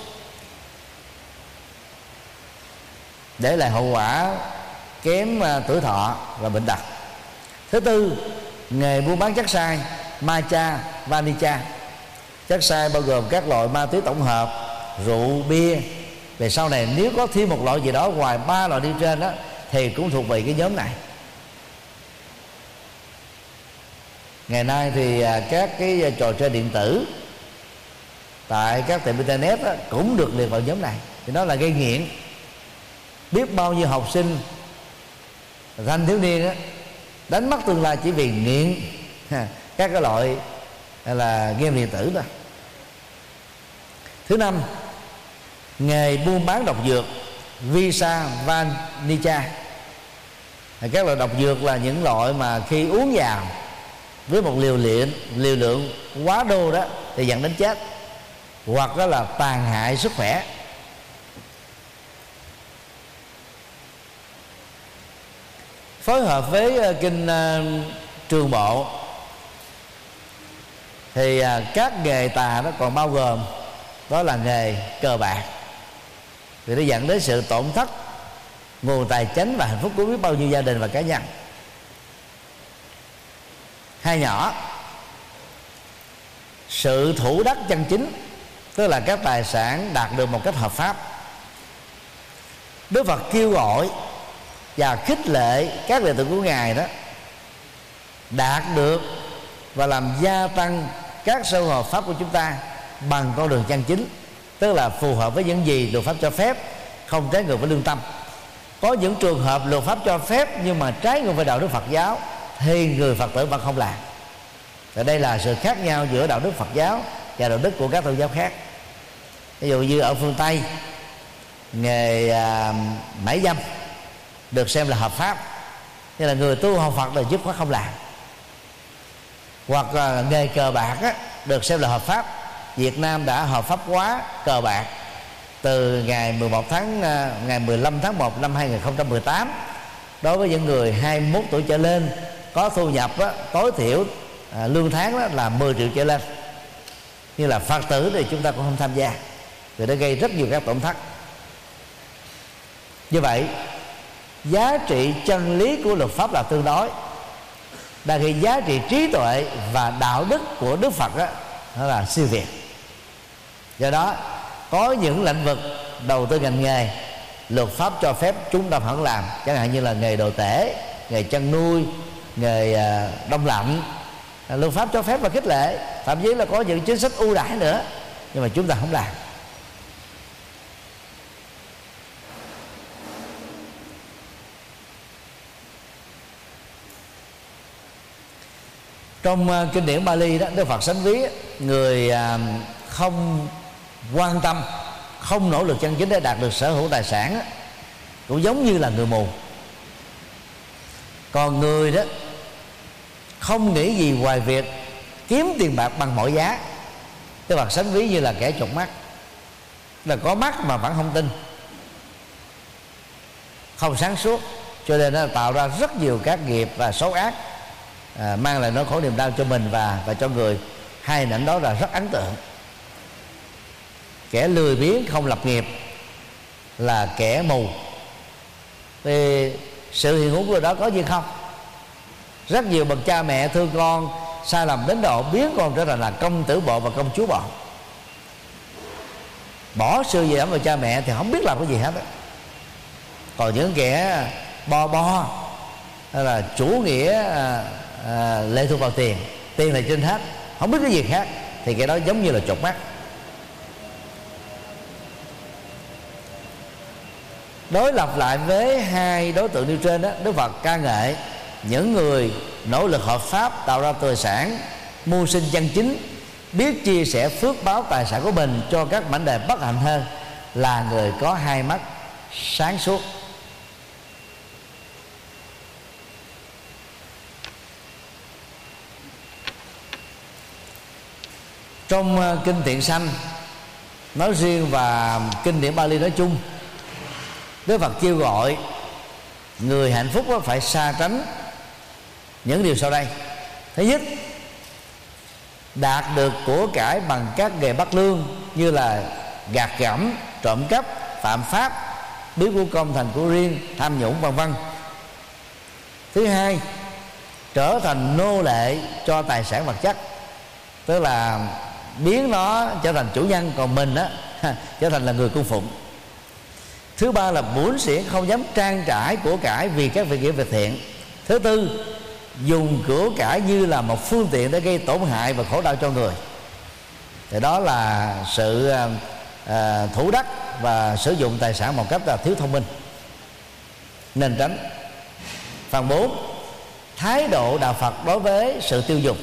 để lại hậu quả kém tuổi thọ và bệnh tật. Thứ tư, nghề buôn bán chất sai, Macha Vaniccha. Chất sai bao gồm các loại ma túy tổng hợp, rượu, bia. Về sau này nếu có thêm một loại gì đó ngoài 3 loại đi trên đó thì cũng thuộc về cái nhóm này. Ngày nay thì các cái trò chơi điện tử tại các tiệm internet đó cũng được liệt vào nhóm này. Thì nó là gây nghiện. Biết bao nhiêu học sinh thanh thiếu niên đó, đánh mất tương lai chỉ vì nghiện các cái loại là game điện tử đó. Thứ năm, nghề buôn bán độc dược, Visa Vaniccha. Các loại độc dược là những loại mà khi uống vào với một liều lượng quá đô đó thì dẫn đến chết, hoặc đó là tàn hại sức khỏe. Phối hợp với kinh Trường Bộ thì các nghề tà nó còn bao gồm đó là nghề cờ bạc, vì nó dẫn đến sự tổn thất nguồn tài chính và hạnh phúc của biết bao nhiêu gia đình và cá nhân. Hai nhỏ, sự thủ đắc chân chính, tức là các tài sản đạt được một cách hợp pháp. Đức Phật kêu gọi và khích lệ các đệ tử của Ngài đó đạt được và làm gia tăng các sở hữu hợp pháp của chúng ta bằng con đường chân chính, tức là phù hợp với những gì luật pháp cho phép, không trái ngược với lương tâm. Có những trường hợp luật pháp cho phép nhưng mà trái ngược với đạo đức Phật giáo thì người Phật tử vẫn không làm. Và đây là sự khác nhau giữa đạo đức Phật giáo và đạo đức của các tôn giáo khác. Ví dụ như ở phương Tây, nghề mãi dâm được xem là hợp pháp, như là người tu học Phật là dứt khoát không làm. Hoặc là nghề cờ bạc á, được xem là hợp pháp. Việt Nam đã hợp pháp hóa cờ bạc từ ngày 15 tháng 1 năm 2018 đối với những người 21 tuổi trở lên có thu nhập á, tối thiểu lương tháng đó là 10 triệu trở lên. Như là Phật tử thì chúng ta cũng không tham gia, vì nó gây rất nhiều các tổn thất. Như vậy, giá trị chân lý của luật pháp là tương đối, đang khi giá trị trí tuệ và đạo đức của Đức Phật đó, nó là siêu việt. Do đó có những lĩnh vực đầu tư ngành nghề luật pháp cho phép chúng ta vẫn làm, chẳng hạn như là nghề đồ tể, nghề chăn nuôi, nghề đông lạnh, luật pháp cho phép và khích lệ, thậm chí là có những chính sách ưu đãi nữa, nhưng mà chúng ta không làm. Trong kinh điển Bali đó, Đức Phật sánh ví người không quan tâm, không nỗ lực chân chính để đạt được sở hữu tài sản đó, cũng giống như là người mù. Còn người đó không nghĩ gì ngoài việc kiếm tiền bạc bằng mọi giá, Đức Phật sánh ví như là kẻ chột mắt, là có mắt mà vẫn không tin, không sáng suốt, cho nên nó tạo ra rất nhiều các nghiệp và xấu ác, mang lại nỗi khổ niềm đau cho mình và cho người. Hai hình ảnh đó là rất ấn tượng. Kẻ lười biếng không lập nghiệp là kẻ mù. Thì sự hiện hữu của đó có gì không? Rất nhiều bậc cha mẹ thương con sai lầm đến độ biến con trở thành là công tử bộ và công chúa bộ, bỏ sự gì ấm vào cha mẹ thì không biết làm cái gì hết đó. Còn những kẻ bo hay là chủ nghĩa lệ thuộc vào tiền là trên hết, không biết cái gì khác, thì cái đó giống như là chột mắt. Đối lập lại với hai đối tượng nêu trên đó, Đức Phật ca ngợi những người nỗ lực hợp pháp tạo ra tài sản, mưu sinh chân chính, biết chia sẻ phước báo tài sản của mình cho các mảnh đề bất hạnh hơn, là người có hai mắt sáng suốt. Trong kinh Thiện Sanh nói riêng và kinh điển Bali nói chung, Đức Phật kêu gọi người hạnh phúc phải xa tránh những điều sau đây. Thứ nhất, đạt được của cải bằng các nghề bất lương như là gạt gẫm, trộm cắp, phạm pháp, biến của công thành của riêng, tham nhũng vân vân. Thứ hai, trở thành nô lệ cho tài sản vật chất, tức là biến nó trở thành chủ nhân, còn mình á trở thành là người cung phụng. Thứ ba là bủn xỉn, không dám trang trải của cải vì các việc nghĩa việc thiện. Thứ tư, dùng của cải như là một phương tiện để gây tổn hại và khổ đau cho người. Thì đó là sự thủ đắc và sử dụng tài sản một cách là thiếu thông minh, nên tránh. Phần 4, thái độ đạo Phật đối với sự tiêu dùng.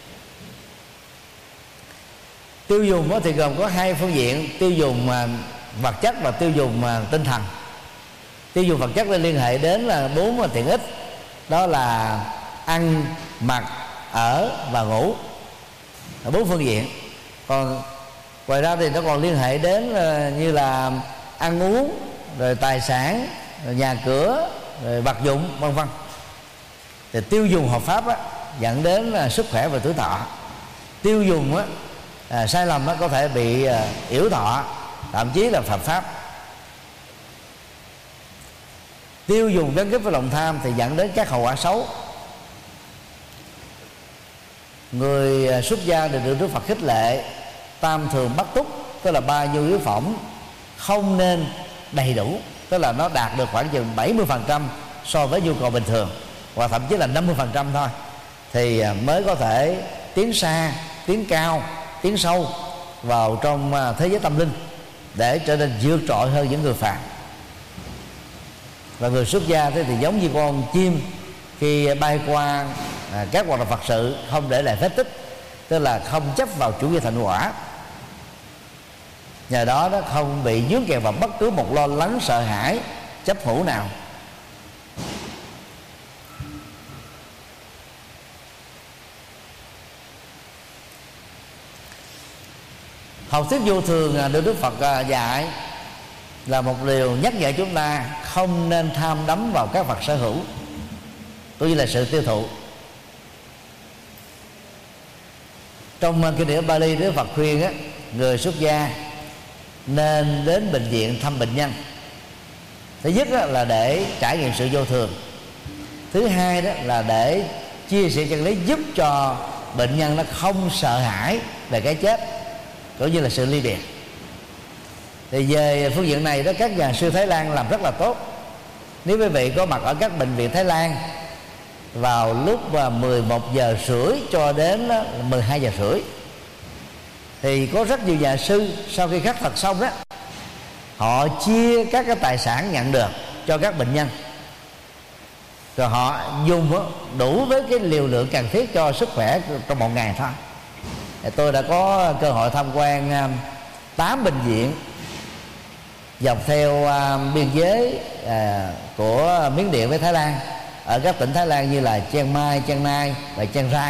Tiêu dùng thì gồm có hai phương diện: tiêu dùng vật chất và tiêu dùng tinh thần. Tiêu dùng vật chất liên hệ đến là 4 tiện ích, đó là ăn, mặc, ở và ngủ, 4 phương diện. Còn ngoài ra thì nó còn liên hệ đến như là ăn uống, rồi tài sản, rồi nhà cửa, rồi vật dụng vân vân. Thì tiêu dùng hợp pháp á, dẫn đến sức khỏe và tuổi thọ. Tiêu dùng á, sai lầm á, có thể bị yểu thọ, thậm chí là phạm pháp. Tiêu dùng gắn kết với lòng tham thì dẫn đến các hậu quả xấu. Người xuất gia được Đức Phật khích lệ tam thường bắt túc, tức là 3 nhu yếu phẩm không nên đầy đủ, tức là nó đạt được khoảng chừng 70% so với nhu cầu bình thường, hoặc thậm chí là 50% thôi, thì mới có thể tiến xa, tiến cao, tiến sâu vào trong thế giới tâm linh để trở nên vượt trội hơn những người phàm. Và người xuất gia thì giống như con chim khi bay qua các hoạt động Phật sự không để lại vết tích, tức là không chấp vào chủ nghĩa thành quả. Nhờ đó nó không bị dướng kẹt vào bất cứ một lo lắng, sợ hãi, chấp hữu nào. Học thuyết vô thường được Đức Phật dạy là một điều nhắc nhở chúng ta không nên tham đắm vào các vật sở hữu, cũng như là sự tiêu thụ. Trong kinh điển Bali, Đức Phật khuyên á, người xuất gia nên đến bệnh viện thăm bệnh nhân. Thứ nhất là để trải nghiệm sự vô thường. Thứ hai đó là để chia sẻ chân lý, giúp cho bệnh nhân nó không sợ hãi về cái chết cũng như là sự ly biệt. Thì về phương diện này đó, các nhà sư Thái Lan làm rất là tốt. Nếu quý vị có mặt ở các bệnh viện Thái Lan vào lúc 11 giờ rưỡi cho đến 12 giờ rưỡi, thì có rất nhiều nhà sư sau khi khắc thực xong đó, họ chia các cái tài sản nhận được cho các bệnh nhân, rồi họ dùng đủ với cái liều lượng cần thiết cho sức khỏe trong một ngày thôi. Tôi đã có cơ hội tham quan 8 bệnh viện dọc theo biên giới của Miến Điện với Thái Lan, ở các tỉnh Thái Lan như là Chiang Mai, Chiang Nai và Chiang Rai.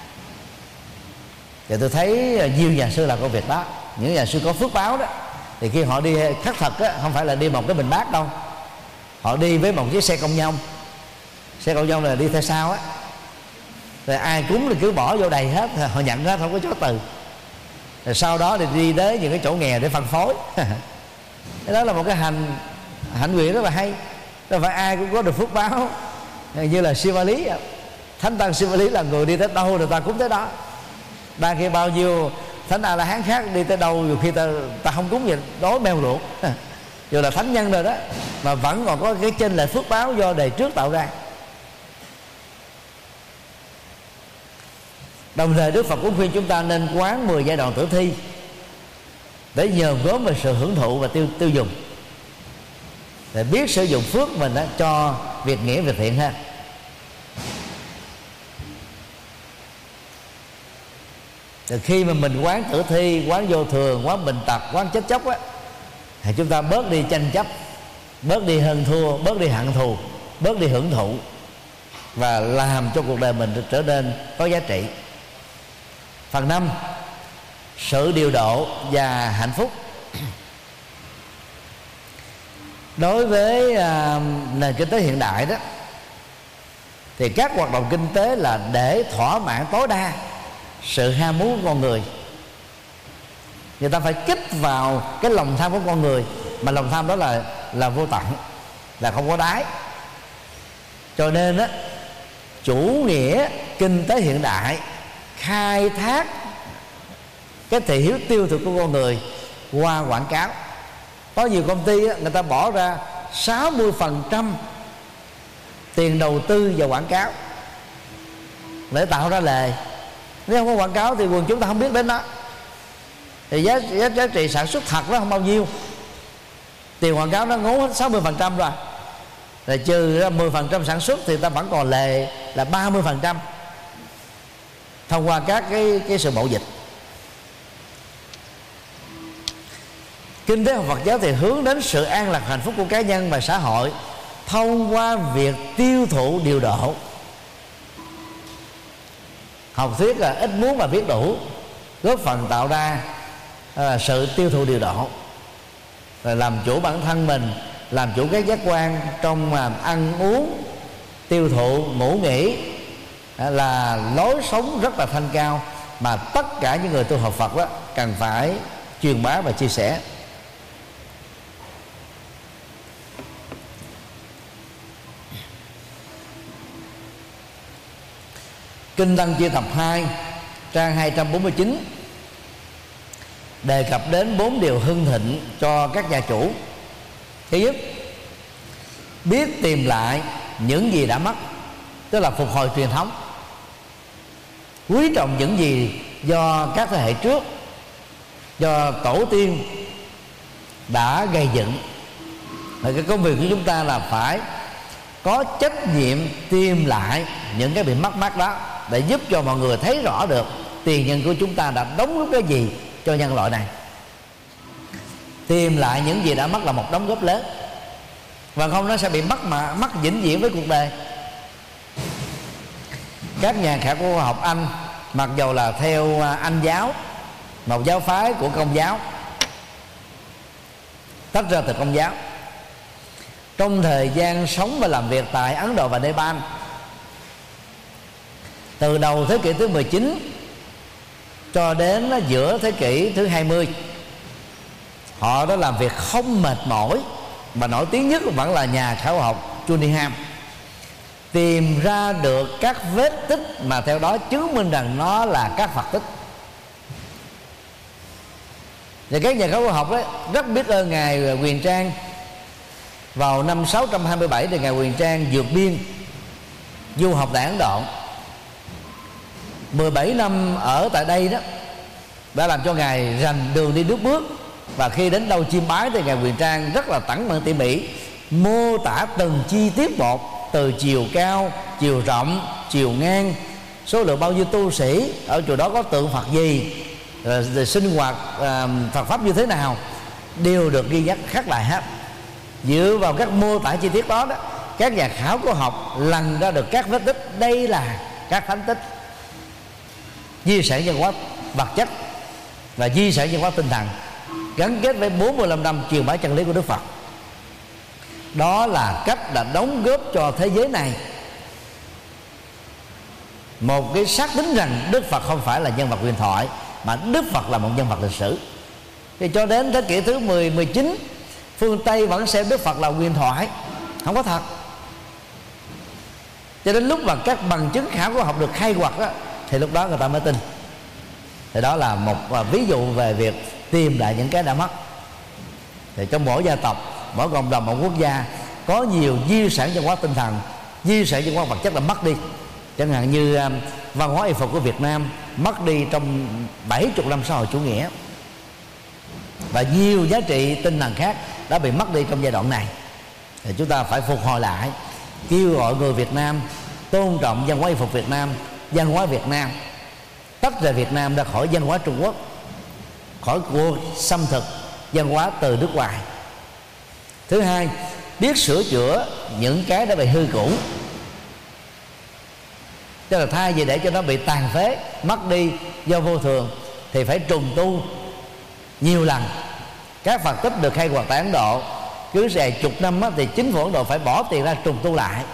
Thì tôi thấy nhiều nhà sư làm công việc đó. Những nhà sư có phước báo đó, thì khi họ đi khắc thực á, không phải là đi một cái bình bát đâu, họ đi với một chiếc xe công nhông. Xe công nhông là đi theo sau á, rồi ai cúng thì cứ bỏ vô đầy hết, họ nhận hết, không có chối từ. Rồi sau đó thì đi đến những cái chỗ nghèo để phân phối. Đó là một cái hạnh nguyện rất là hay. Đâu phải ai cũng có được phước báo. Như là Siva Lý, Thánh Tăng Siva Lý là người đi tới đâu người ta cúng tới đó. Đang khi bao nhiêu Thánh A La Hán khác đi tới đâu, nhiều khi ta không cúng gì, đói meo ruột. Dù là thánh nhân rồi đó, mà vẫn còn có cái chênh lệch phước báo do đời trước tạo ra. Đồng thời Đức Phật cũng khuyên chúng ta nên quán 10 giai đoạn tử thi để nhờ gốm về sự hưởng thụ và tiêu dùng, để biết sử dụng phước mình đó cho việc nghĩa việc thiện hơn. Từ khi mà mình quán tử thi, quán vô thường, quán bệnh tật, quán chết chóc á, thì chúng ta bớt đi tranh chấp, bớt đi hơn thua, bớt đi hận thù, bớt đi hưởng thụ, và làm cho cuộc đời mình trở nên có giá trị. Phần 5, sự điều độ và hạnh phúc. Đối với nền kinh tế hiện đại đó, thì các hoạt động kinh tế là để thỏa mãn tối đa sự ham muốn của con người. Người ta phải kích vào cái lòng tham của con người, mà lòng tham đó là vô tận, là không có đáy. Cho nên á, chủ nghĩa kinh tế hiện đại khai thác cái thị hiếu tiêu thụ của con người qua quảng cáo. Có nhiều công ty á, người ta bỏ ra 60% tiền đầu tư vào quảng cáo để tạo ra lề. Nếu không có quảng cáo thì quần chúng ta không biết đến đó, thì giá trị sản xuất thật nó không bao nhiêu. Tiền quảng cáo nó ngốn hết 60% rồi, rồi trừ ra 10% sản xuất thì ta vẫn còn lề là 30% thông qua các cái sự mậu dịch. Kinh tế học Phật giáo thì hướng đến sự an lạc hạnh phúc của cá nhân và xã hội thông qua việc tiêu thụ điều độ. Học thuyết là ít muốn và biết đủ, góp phần tạo ra sự tiêu thụ điều độ, rồi làm chủ bản thân mình, làm chủ các giác quan trong ăn uống, tiêu thụ ngủ nghỉ là lối sống rất là thanh cao, mà tất cả những người tu học Phật đó cần phải truyền bá và chia sẻ. Kinh Tăng Chi tập 2 trang 249 đề cập đến 4 điều hưng thịnh cho các gia chủ. Thứ nhất, biết tìm lại những gì đã mất, tức là phục hồi truyền thống, quý trọng những gì do các thế hệ trước, do tổ tiên đã gây dựng. Và cái công việc của chúng ta là phải có trách nhiệm tìm lại những cái bị mất mát đó, để giúp cho mọi người thấy rõ được tiền nhân của chúng ta đã đóng góp cái gì cho nhân loại này. Tìm lại những gì đã mất là một đóng góp lớn, và không nó sẽ bị mất vĩnh viễn với cuộc đời. Các nhà khảo cổ học Anh, mặc dầu là theo Anh giáo, một giáo phái của Công giáo, tách ra từ Công giáo, trong thời gian sống và làm việc tại Ấn Độ và Nepal, từ đầu thế kỷ thứ 19 cho đến giữa thế kỷ thứ 20, họ đã làm việc không mệt mỏi, mà nổi tiếng nhất vẫn là nhà khảo học Cunningham, tìm ra được các vết tích mà theo đó chứng minh rằng nó là các Phật tích. Và các nhà khảo cổ học ấy rất biết ơn ngài Huyền Trang. Vào năm 627 thì ngài Huyền Trang vượt biên du học tại Ấn Độ. 17 năm ở tại đây đó đã làm cho ngài rành đường đi nước bước, và khi đến đâu chiêm bái thì ngài Huyền Trang rất là tỉ mẩn tỉ mỉ mô tả từng chi tiết một, từ chiều cao, chiều rộng, chiều ngang, số lượng bao nhiêu tu sĩ ở chùa đó, có tượng Phật gì, rồi sinh hoạt Phật pháp như thế nào, đều được ghi nhắc khắc lại hết. Dựa vào các mô tả chi tiết đó, các nhà khảo cổ học lần ra được các vết tích. Đây là các thánh tích, di sản văn hóa vật chất và di sản văn hóa tinh thần, gắn kết với 45 năm truyền bá chân lý của Đức Phật. Đó là cách đã đóng góp cho thế giới này một cái xác tín rằng Đức Phật không phải là nhân vật huyền thoại, mà Đức Phật là một nhân vật lịch sử. Thì cho đến thế kỷ thứ 10, 19, phương Tây vẫn xem Đức Phật là huyền thoại, không có thật. Cho đến lúc mà các bằng chứng khảo cổ học được khai quật đó, thì lúc đó người ta mới tin. Thì đó là một ví dụ về việc tìm lại những cái đã mất. Thì trong mỗi gia tộc, mỗi cộng đồng, mỗi quốc gia có nhiều di sản văn hóa tinh thần, di sản văn hóa vật chất đã mất đi. Chẳng hạn như văn hóa y phục của Việt Nam mất đi trong 70 năm xã hội chủ nghĩa, và nhiều giá trị tinh thần khác đã bị mất đi trong giai đoạn này. Thì chúng ta phải phục hồi lại, kêu gọi người Việt Nam tôn trọng văn hóa y phục Việt Nam, văn hóa Việt Nam, tách rời Việt Nam ra khỏi văn hóa Trung Quốc, khỏi cuộc xâm thực văn hóa từ nước ngoài. Thứ hai, biết sửa chữa những cái đã bị hư cũ, tức là thay vì để cho nó bị tàn phế, mất đi do vô thường, thì phải trùng tu nhiều lần. Các Phật tích được khai quật tại Ấn Độ cứ dài chục năm thì chính phủ Ấn Độ phải bỏ tiền ra trùng tu lại.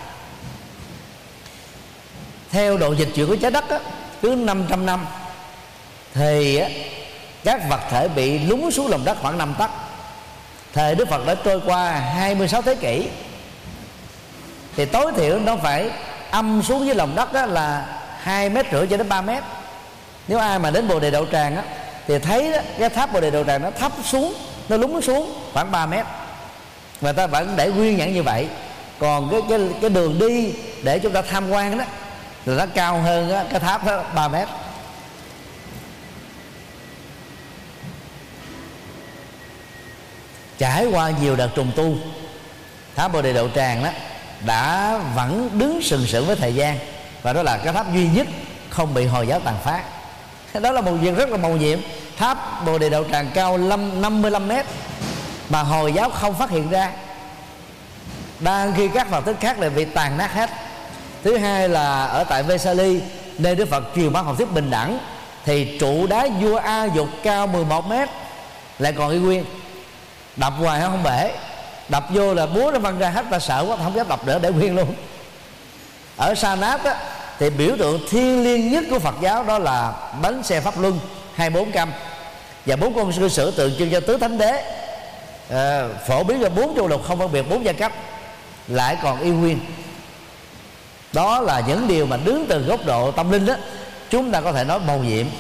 Theo độ dịch chuyển của trái đất cứ 500 năm thì các vật thể bị lún xuống lòng đất khoảng 5 tấc. Thời Đức Phật đã trôi qua 26 thế kỷ, thì tối thiểu nó phải âm xuống dưới lòng đất là 2,5 mét cho đến 3 mét. Nếu ai mà đến Bồ Đề Đậu Tràng thì thấy cái tháp Bồ Đề Đậu Tràng nó thấp xuống, nó lún xuống khoảng 3 mét, và ta vẫn để nguyên nhãn như vậy. Còn cái đường đi để chúng ta tham quan đó thì nó cao hơn cái tháp đó 3 mét. Trải qua nhiều đợt trùng tu, tháp Bồ Đề Đậu Tràng đó đã vẫn đứng sừng sững với thời gian, và đó là cái tháp duy nhất không bị Hồi giáo tàn phá. Đó là một việc rất là mầu nhiệm. Tháp Bồ Đề Đậu Tràng cao 55 mét mà Hồi giáo không phát hiện ra, đang khi các Phật tích khác lại bị tàn nát hết. Thứ hai là ở tại Vesali, nơi Đức Phật truyền bá học thuyết bình đẳng, thì trụ đá vua A Dục cao 11 mét lại còn y nguyên, đập hoài không bể, đập vô là búa nó văng ra hết, ta sợ quá không dám đập nữa, để nguyên luôn. Ở Sa Nát á, thì biểu tượng thiêng liêng nhất của Phật giáo đó là bánh xe Pháp Luân 24 căm, và 4 con cư xử tượng trưng cho tứ thánh đế, phổ biến cho 4 châu lục không phân biệt 4 giai cấp lại còn y nguyên. Đó là những điều mà đứng từ góc độ tâm linh đó, chúng ta có thể nói mầu nhiệm.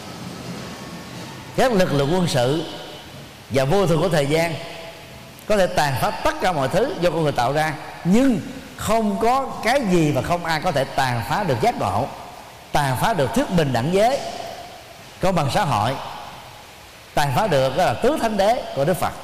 Các lực lượng quân sự và vô thường của thời gian có thể tàn phá tất cả mọi thứ do con người tạo ra, nhưng không có cái gì mà không ai có thể tàn phá được giác ngộ, tàn phá được thuyết bình đẳng giới, công bằng xã hội, tàn phá được đó là tứ thánh đế của Đức Phật.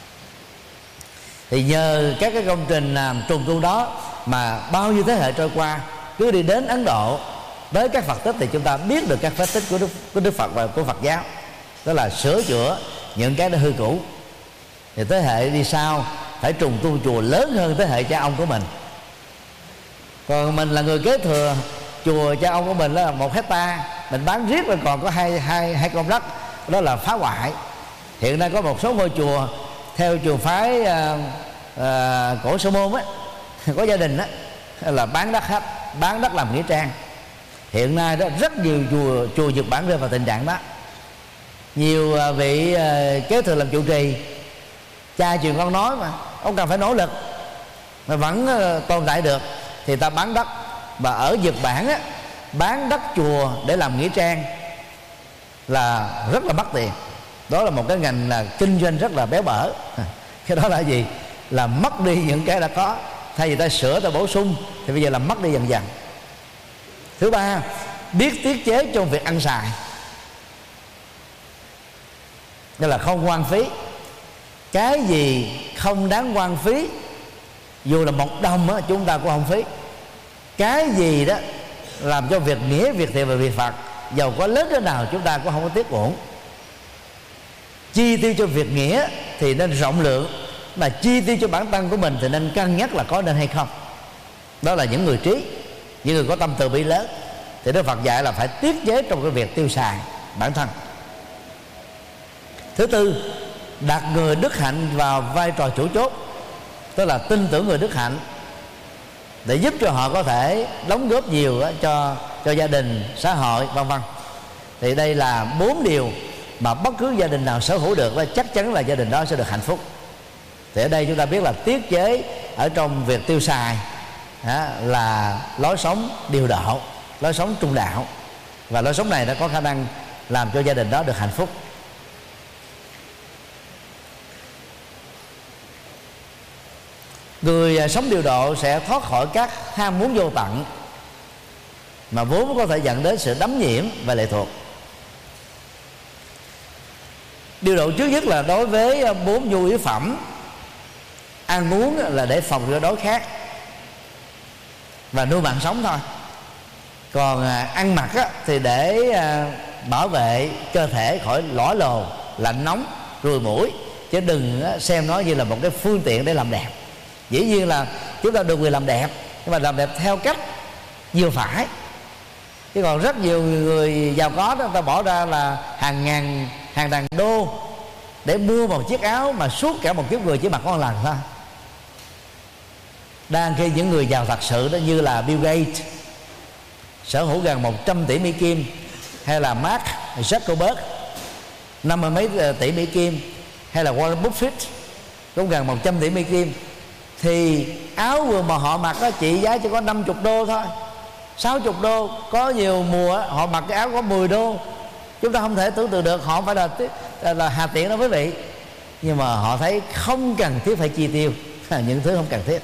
Thì nhờ các cái công trình trùng tu đó mà bao nhiêu thế hệ trôi qua, cứ đi đến Ấn Độ tới các Phật tích thì chúng ta biết được các phép tích của Đức Phật và của Phật giáo, đó là sửa chữa những cái đã hư cũ. Thì thế hệ đi sau phải trùng tu chùa lớn hơn thế hệ cha ông của mình. Còn mình là người kế thừa chùa cha ông của mình là 1 hectare, mình bán riết rồi còn có hai con đất, đó là phá hoại. Hiện nay có một số ngôi chùa theo trường phái cổ Sơ Môn á, có gia đình á là bán đất hết, bán đất làm nghĩa trang. Hiện nay đó rất nhiều chùa Nhật Bản rơi vào tình trạng đó. Nhiều vị kế thừa làm trụ trì, cha truyền con nói mà ông cần phải nỗ lực mà vẫn tồn tại được, thì ta bán đất. Và ở Nhật Bản á, bán đất chùa để làm nghĩa trang là rất là mất tiền. Đó là một cái ngành là kinh doanh rất là béo bở. Cái đó là gì? Là mất đi những cái đã có, thay vì ta sửa ta bổ sung thì bây giờ là mất đi dần dần. Thứ ba, biết tiết chế trong việc ăn xài, đó là không hoang phí. Cái gì không đáng hoang phí, dù là 1 đồng á, chúng ta cũng không phí. Cái gì đó làm cho việc nghĩa, việc thiện và việc Phật, dầu có lớn thế nào chúng ta cũng không có tiếc uổng. Chi tiêu cho việc nghĩa thì nên rộng lượng, mà chi tiêu cho bản thân của mình thì nên cân nhắc là có nên hay không. Đó là những người trí, những người có tâm từ bi lớn. Thì Đức Phật dạy là phải tiết chế trong cái việc tiêu xài bản thân. Thứ tư, đặt người đức hạnh vào vai trò chủ chốt, tức là tin tưởng người đức hạnh để giúp cho họ có thể đóng góp nhiều cho gia đình, xã hội, vân vân. Thì đây là 4 điều mà bất cứ gia đình nào sở hữu được, chắc chắn là gia đình đó sẽ được hạnh phúc. Thì ở đây chúng ta biết là tiết chế ở trong việc tiêu xài là lối sống điều độ, lối sống trung đạo, và lối sống này đã có khả năng làm cho gia đình đó được hạnh phúc. Người sống điều độ sẽ thoát khỏi các ham muốn vô tận mà vốn có thể dẫn đến sự đắm nhiễm và lệ thuộc. Điều độ trước nhất là đối với 4 nhu yếu phẩm. Ăn uống là để phòng ngừa đói khát và nuôi mạng sống thôi. Còn ăn mặc thì để bảo vệ cơ thể khỏi lõi lồ, lạnh nóng, ruồi muỗi, chứ đừng xem nó như là một cái phương tiện để làm đẹp. Dĩ nhiên là chúng ta được quyền làm đẹp, nhưng mà làm đẹp theo cách vừa phải. Chứ còn rất nhiều người giàu có đó, người ta bỏ ra là hàng ngàn, hàng ngàn đô để mua một chiếc áo mà suốt cả một kiếp người chỉ mặc có một lần thôi. Đang khi những người giàu thật sự đó, như là Bill Gates sở hữu gần 100 tỷ Mỹ Kim, hay là Mark Zuckerberg 50 mấy tỷ Mỹ Kim, hay là Warren Buffett cũng gần 100 tỷ Mỹ Kim, thì áo quần mà họ mặc đó trị giá chỉ có 50 đô thôi, 60 đô. Có nhiều mùa họ mặc cái áo có 10 đô. Chúng ta không thể tưởng tượng được họ phải là hà tiện đó quý vị. Nhưng mà họ thấy không cần thiết phải chi tiêu những thứ không cần thiết.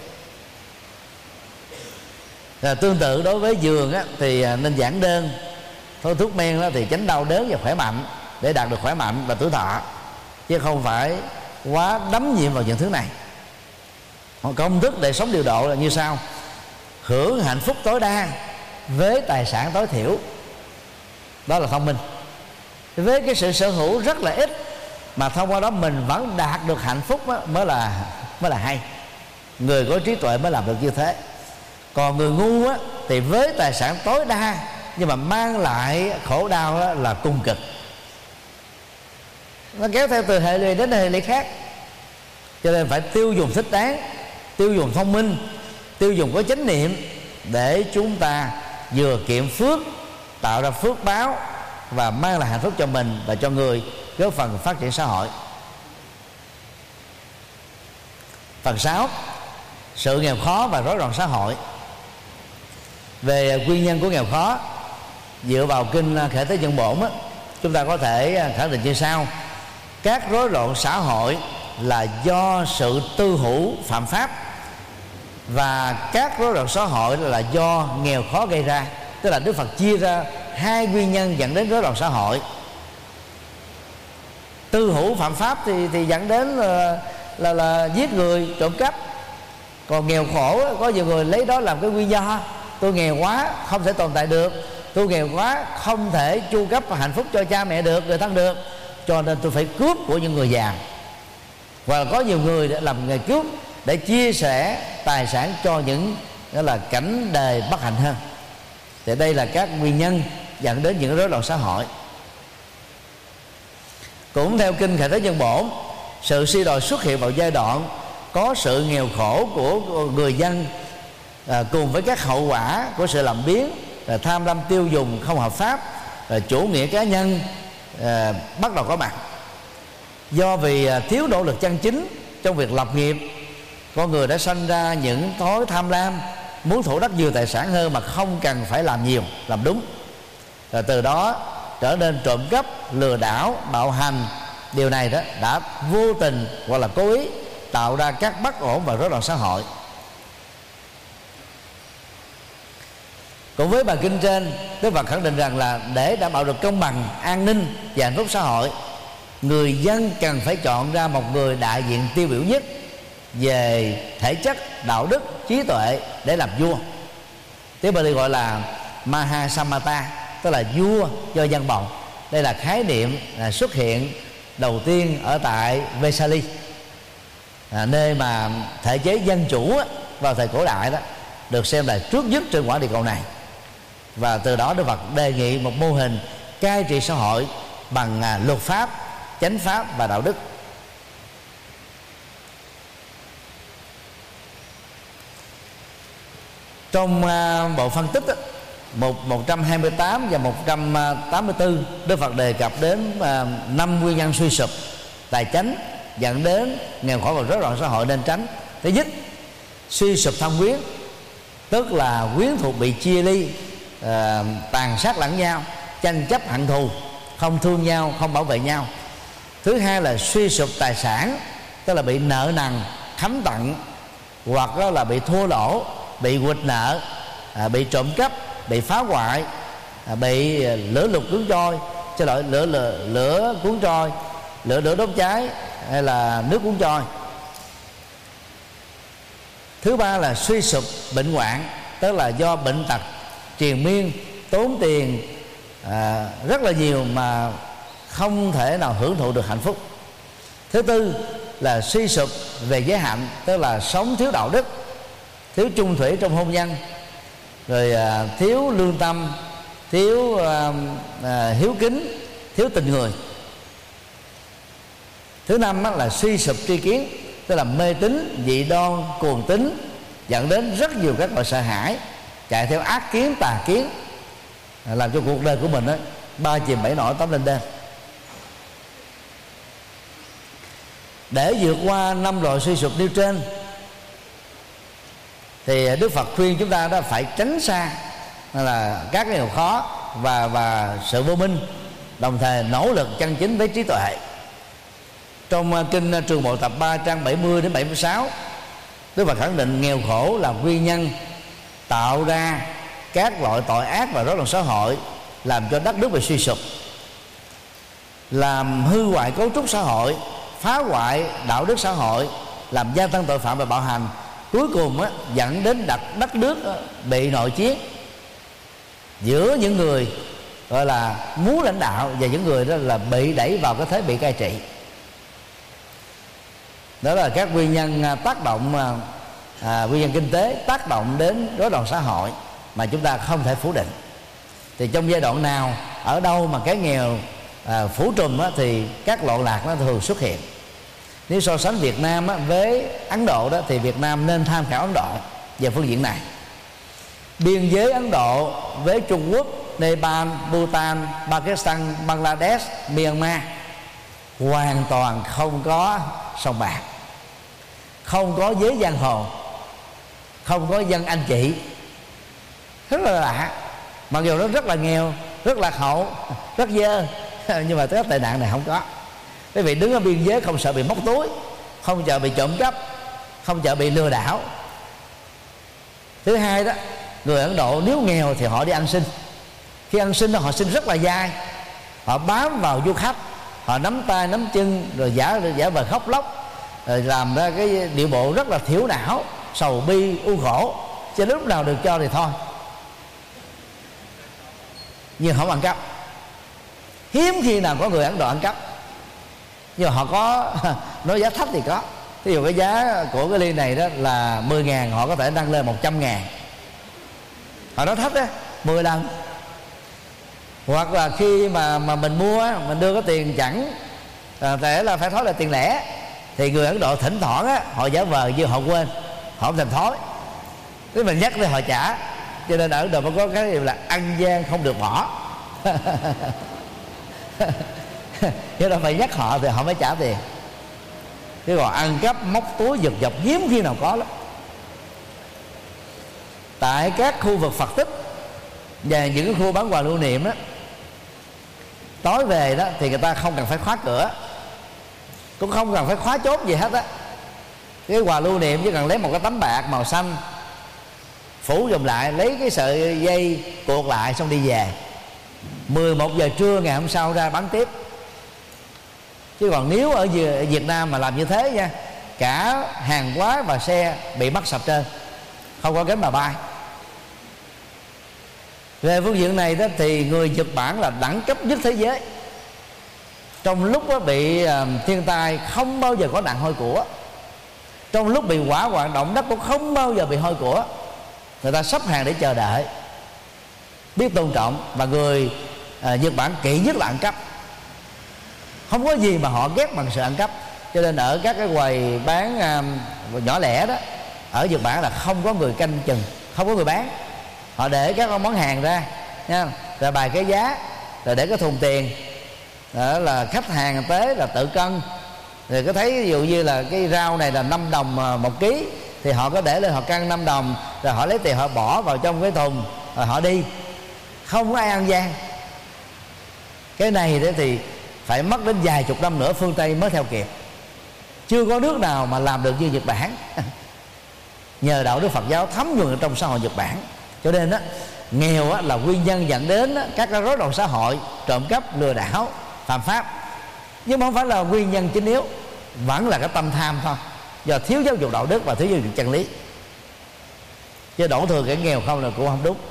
Tương tự đối với giường thì nên giản đơn, thôi thuốc men đó thì tránh đau đớn và khỏe mạnh, để đạt được khỏe mạnh và tuổi thọ, chứ không phải quá đắm nhiễm vào những thứ này. Công thức để sống điều độ là như sau: hưởng hạnh phúc tối đa với tài sản tối thiểu, đó là thông minh. Với cái sự sở hữu rất là ít mà thông qua đó mình vẫn đạt được hạnh phúc mới là hay. Người có trí tuệ mới làm được như thế. Còn người ngu thì với tài sản tối đa nhưng mà mang lại khổ đau là cùng cực. Nó kéo theo từ hệ lụy đến hệ lụy khác. Cho nên phải tiêu dùng thích đáng, tiêu dùng thông minh, tiêu dùng có chánh niệm, để chúng ta vừa kiệm phước, tạo ra phước báo và mang lại hạnh phúc cho mình và cho người, góp phần phát triển xã hội. Phần 6, sự nghèo khó và rối loạn xã hội. Về nguyên nhân của nghèo khó, dựa vào kinh Khởi Thế Nhân Bổn, chúng ta có thể khẳng định như sau: các rối loạn xã hội là do sự tư hữu phạm pháp, và các rối loạn xã hội là do nghèo khó gây ra. Tức là Đức Phật chia ra hai nguyên nhân dẫn đến rối loạn xã hội. Tư hữu phạm pháp thì dẫn đến là giết người, trộm cắp. Còn nghèo khổ, có nhiều người lấy đó làm cái nguyên do: tôi nghèo quá không thể tồn tại được, tôi nghèo quá không thể chu cấp hạnh phúc cho cha mẹ được, người thân được, cho nên tôi phải cướp của những người già. Và có nhiều người đã làm nghề cướp để chia sẻ tài sản cho những là cảnh đời bất hạnh hơn. Thì đây là các nguyên nhân dẫn đến những rối loạn xã hội. Cũng theo kinh Khởi Thế Nhân Bổn, sự suy đồi xuất hiện vào giai đoạn có sự nghèo khổ của người dân, cùng với các hậu quả của sự làm biếng, tham lam tiêu dùng không hợp pháp, chủ nghĩa cá nhân bắt đầu có mặt. Do vì thiếu nỗ lực chân chính trong việc lập nghiệp, con người đã sanh ra những thói tham lam, muốn thủ đắc nhiều tài sản hơn mà không cần phải làm nhiều, làm đúng. Rồi từ đó trở nên trộm cắp, lừa đảo, bạo hành. Điều này đó đã vô tình hoặc là cố ý tạo ra các bất ổn và rối loạn xã hội. Cũng với bài kinh trên, Đức Phật khẳng định rằng là để đảm bảo được công bằng, an ninh và hạnh phúc xã hội, người dân cần phải chọn ra một người đại diện tiêu biểu nhất về thể chất, đạo đức, trí tuệ để làm vua. Tiếng Bali gọi là Mahasamata, tức là vua do dân bầu. Đây là khái niệm xuất hiện đầu tiên ở tại Vesali, nơi mà thể chế dân chủ vào thời cổ đại đó được xem là trước nhất trên quả địa cầu này. Và từ đó Đức Phật đề nghị một mô hình cai trị xã hội bằng luật pháp, chánh pháp và đạo đức. Trong bộ phân tích 128 và 184, Đức Phật đề cập đến 5 nguyên nhân suy sụp tài chánh dẫn đến nghèo khổ và rối loạn xã hội nên tránh. Thứ nhất, suy sụp thân quyến, tức là quyến thuộc bị chia ly, tàn sát lẫn nhau, tranh chấp hận thù, không thương nhau, không bảo vệ nhau. Thứ hai là suy sụp tài sản, tức là bị nợ nần, khánh tận, hoặc là bị thua lỗ, bị quỵt nợ, bị trộm cắp, bị phá hoại, bị lửa lụt cuốn trôi, lửa cuốn trôi, lửa đốt cháy, hay là nước cuốn trôi. Thứ ba là suy sụp bệnh hoạn, tức là do bệnh tật triền miên, tốn tiền rất là nhiều mà không thể nào hưởng thụ được hạnh phúc. Thứ tư là suy sụp về giới hạnh, tức là sống thiếu đạo đức, thiếu chung thủy trong hôn nhân, rồi thiếu lương tâm, thiếu hiếu kính, thiếu tình người. Thứ năm là suy sụp tri kiến, tức là mê tín, dị đoan, cuồng tín, dẫn đến rất nhiều các loại sợ hãi, chạy theo ác kiến, tà kiến, làm cho cuộc đời của mình đó ba chìm bảy nổi, tóm lên đên. Để vượt qua 5 loại suy sụp nêu trên thì Đức Phật khuyên chúng ta đó phải tránh xa là các cái điều khó và sự vô minh, đồng thời nỗ lực chân chính với trí tuệ. Trong kinh Trường Bộ tập 3 trang 70 đến 76, Đức Phật khẳng định nghèo khổ là nguyên nhân tạo ra các loại tội ác và rối loạn xã hội, làm cho đất nước bị suy sụp, làm hư hoại cấu trúc xã hội, phá hoại đạo đức xã hội, làm gia tăng tội phạm và bạo hành, cuối cùng dẫn đến đất nước bị nội chiến giữa những người gọi là muốn lãnh đạo và những người đó là bị đẩy vào cái thế bị cai trị. Đó là các nguyên nhân tác động, nguyên nhân kinh tế tác động đến rối loạn xã hội mà chúng ta không thể phủ định. Thì trong giai đoạn nào, ở đâu mà cái nghèo phủ trùm thì các loạn lạc nó thường xuất hiện. Nếu so sánh Việt Nam với Ấn Độ đó, thì Việt Nam nên tham khảo Ấn Độ về phương diện này. Biên giới Ấn Độ với Trung Quốc, Nepal, Bhutan, Pakistan, Bangladesh, Myanmar hoàn toàn không có sông bạc, không có giới giang hồ, không có dân anh chị. Rất là lạ. Mặc dù nó rất là nghèo, rất lạc hậu, rất dơ, nhưng mà cái tệ nạn này không có. Quý vị đứng ở biên giới không sợ bị móc túi, không sợ bị trộm cắp, không sợ bị lừa đảo. Thứ hai đó, người Ấn Độ nếu nghèo thì họ đi ăn xin. Khi ăn xin đó họ xin rất là dai, họ bám vào du khách, họ nắm tay nắm chân rồi giả vờ khóc lóc, rồi làm ra cái điệu bộ rất là thiểu não, sầu bi u khổ, cho đến lúc nào được cho thì thôi. Nhưng không ăn cắp. Hiếm khi nào có người Ấn Độ ăn cắp, nhưng mà họ có nói giá thấp thì có. Ví dụ cái giá của cái ly này đó là 10.000, họ có thể nâng lên 100.000. Họ nói thấp đó 10 lần. Hoặc là khi mà mình mua, mình đưa cái tiền chẳng thể là phải thối là tiền lẻ, thì người Ấn Độ thỉnh thoảng á, họ giả vờ như họ quên, họ không thèm thối. Nếu mình nhắc thì họ trả. Cho nên ở Ấn Độ mới có cái là ăn gian không được bỏ. Cho nên phải nhắc họ thì họ mới trả tiền. Chứ còn ăn cắp móc túi giật dọc hiếm khi nào có lắm. Tại các khu vực Phật tích và những cái khu bán quà lưu niệm đó, tối về đó thì người ta không cần phải khóa cửa, cũng không cần phải khóa chốt gì hết á. Cái quà lưu niệm chỉ cần lấy một cái tấm bạc màu xanh phủ dùm lại, lấy cái sợi dây cuột lại, xong đi về. 11 giờ trưa ngày hôm sau ra bán tiếp. Chứ còn nếu ở Việt Nam mà làm như thế nha, cả hàng hóa và xe bị mất sập trơn, không có cánh mà bay. Về phương diện này đó thì người Nhật Bản là đẳng cấp nhất thế giới. Trong lúc đó bị thiên tai không bao giờ có nạn hôi của, trong lúc bị hỏa hoạn động đất cũng không bao giờ bị hôi của. Người ta sắp hàng để chờ đợi, biết tôn trọng. Và người Nhật Bản kỹ nhất là ăn cắp. Không có gì mà họ ghét bằng sự ăn cắp. Cho nên ở các cái quầy bán nhỏ lẻ đó ở Nhật Bản là không có người canh chừng, không có người bán. Họ để các món hàng ra nha, rồi bài cái giá, rồi để cái thùng tiền. Đó là khách hàng tới là tự cân. Rồi có thấy ví dụ như là cái rau này là 5 đồng 1 ký, thì họ có để lên họ cân 5 đồng, rồi họ lấy tiền họ bỏ vào trong cái thùng, rồi họ đi. Không có ai ăn gian. Cái này đấy thì phải mất đến vài chục năm nữa phương Tây mới theo kịp. Chưa có nước nào mà làm được như Nhật Bản. Nhờ đạo đức Phật giáo thấm nhuần trong xã hội Nhật Bản. Cho nên á, nghèo á, là nguyên nhân dẫn đến á, các rối loạn xã hội, trộm cắp, lừa đảo, phạm pháp. Nhưng mà không phải là nguyên nhân chính yếu, vẫn là cái tâm tham thôi, do thiếu giáo dục đạo đức và thiếu giáo dục chân lý. Chứ đổ thừa cái nghèo không là cũng không đúng.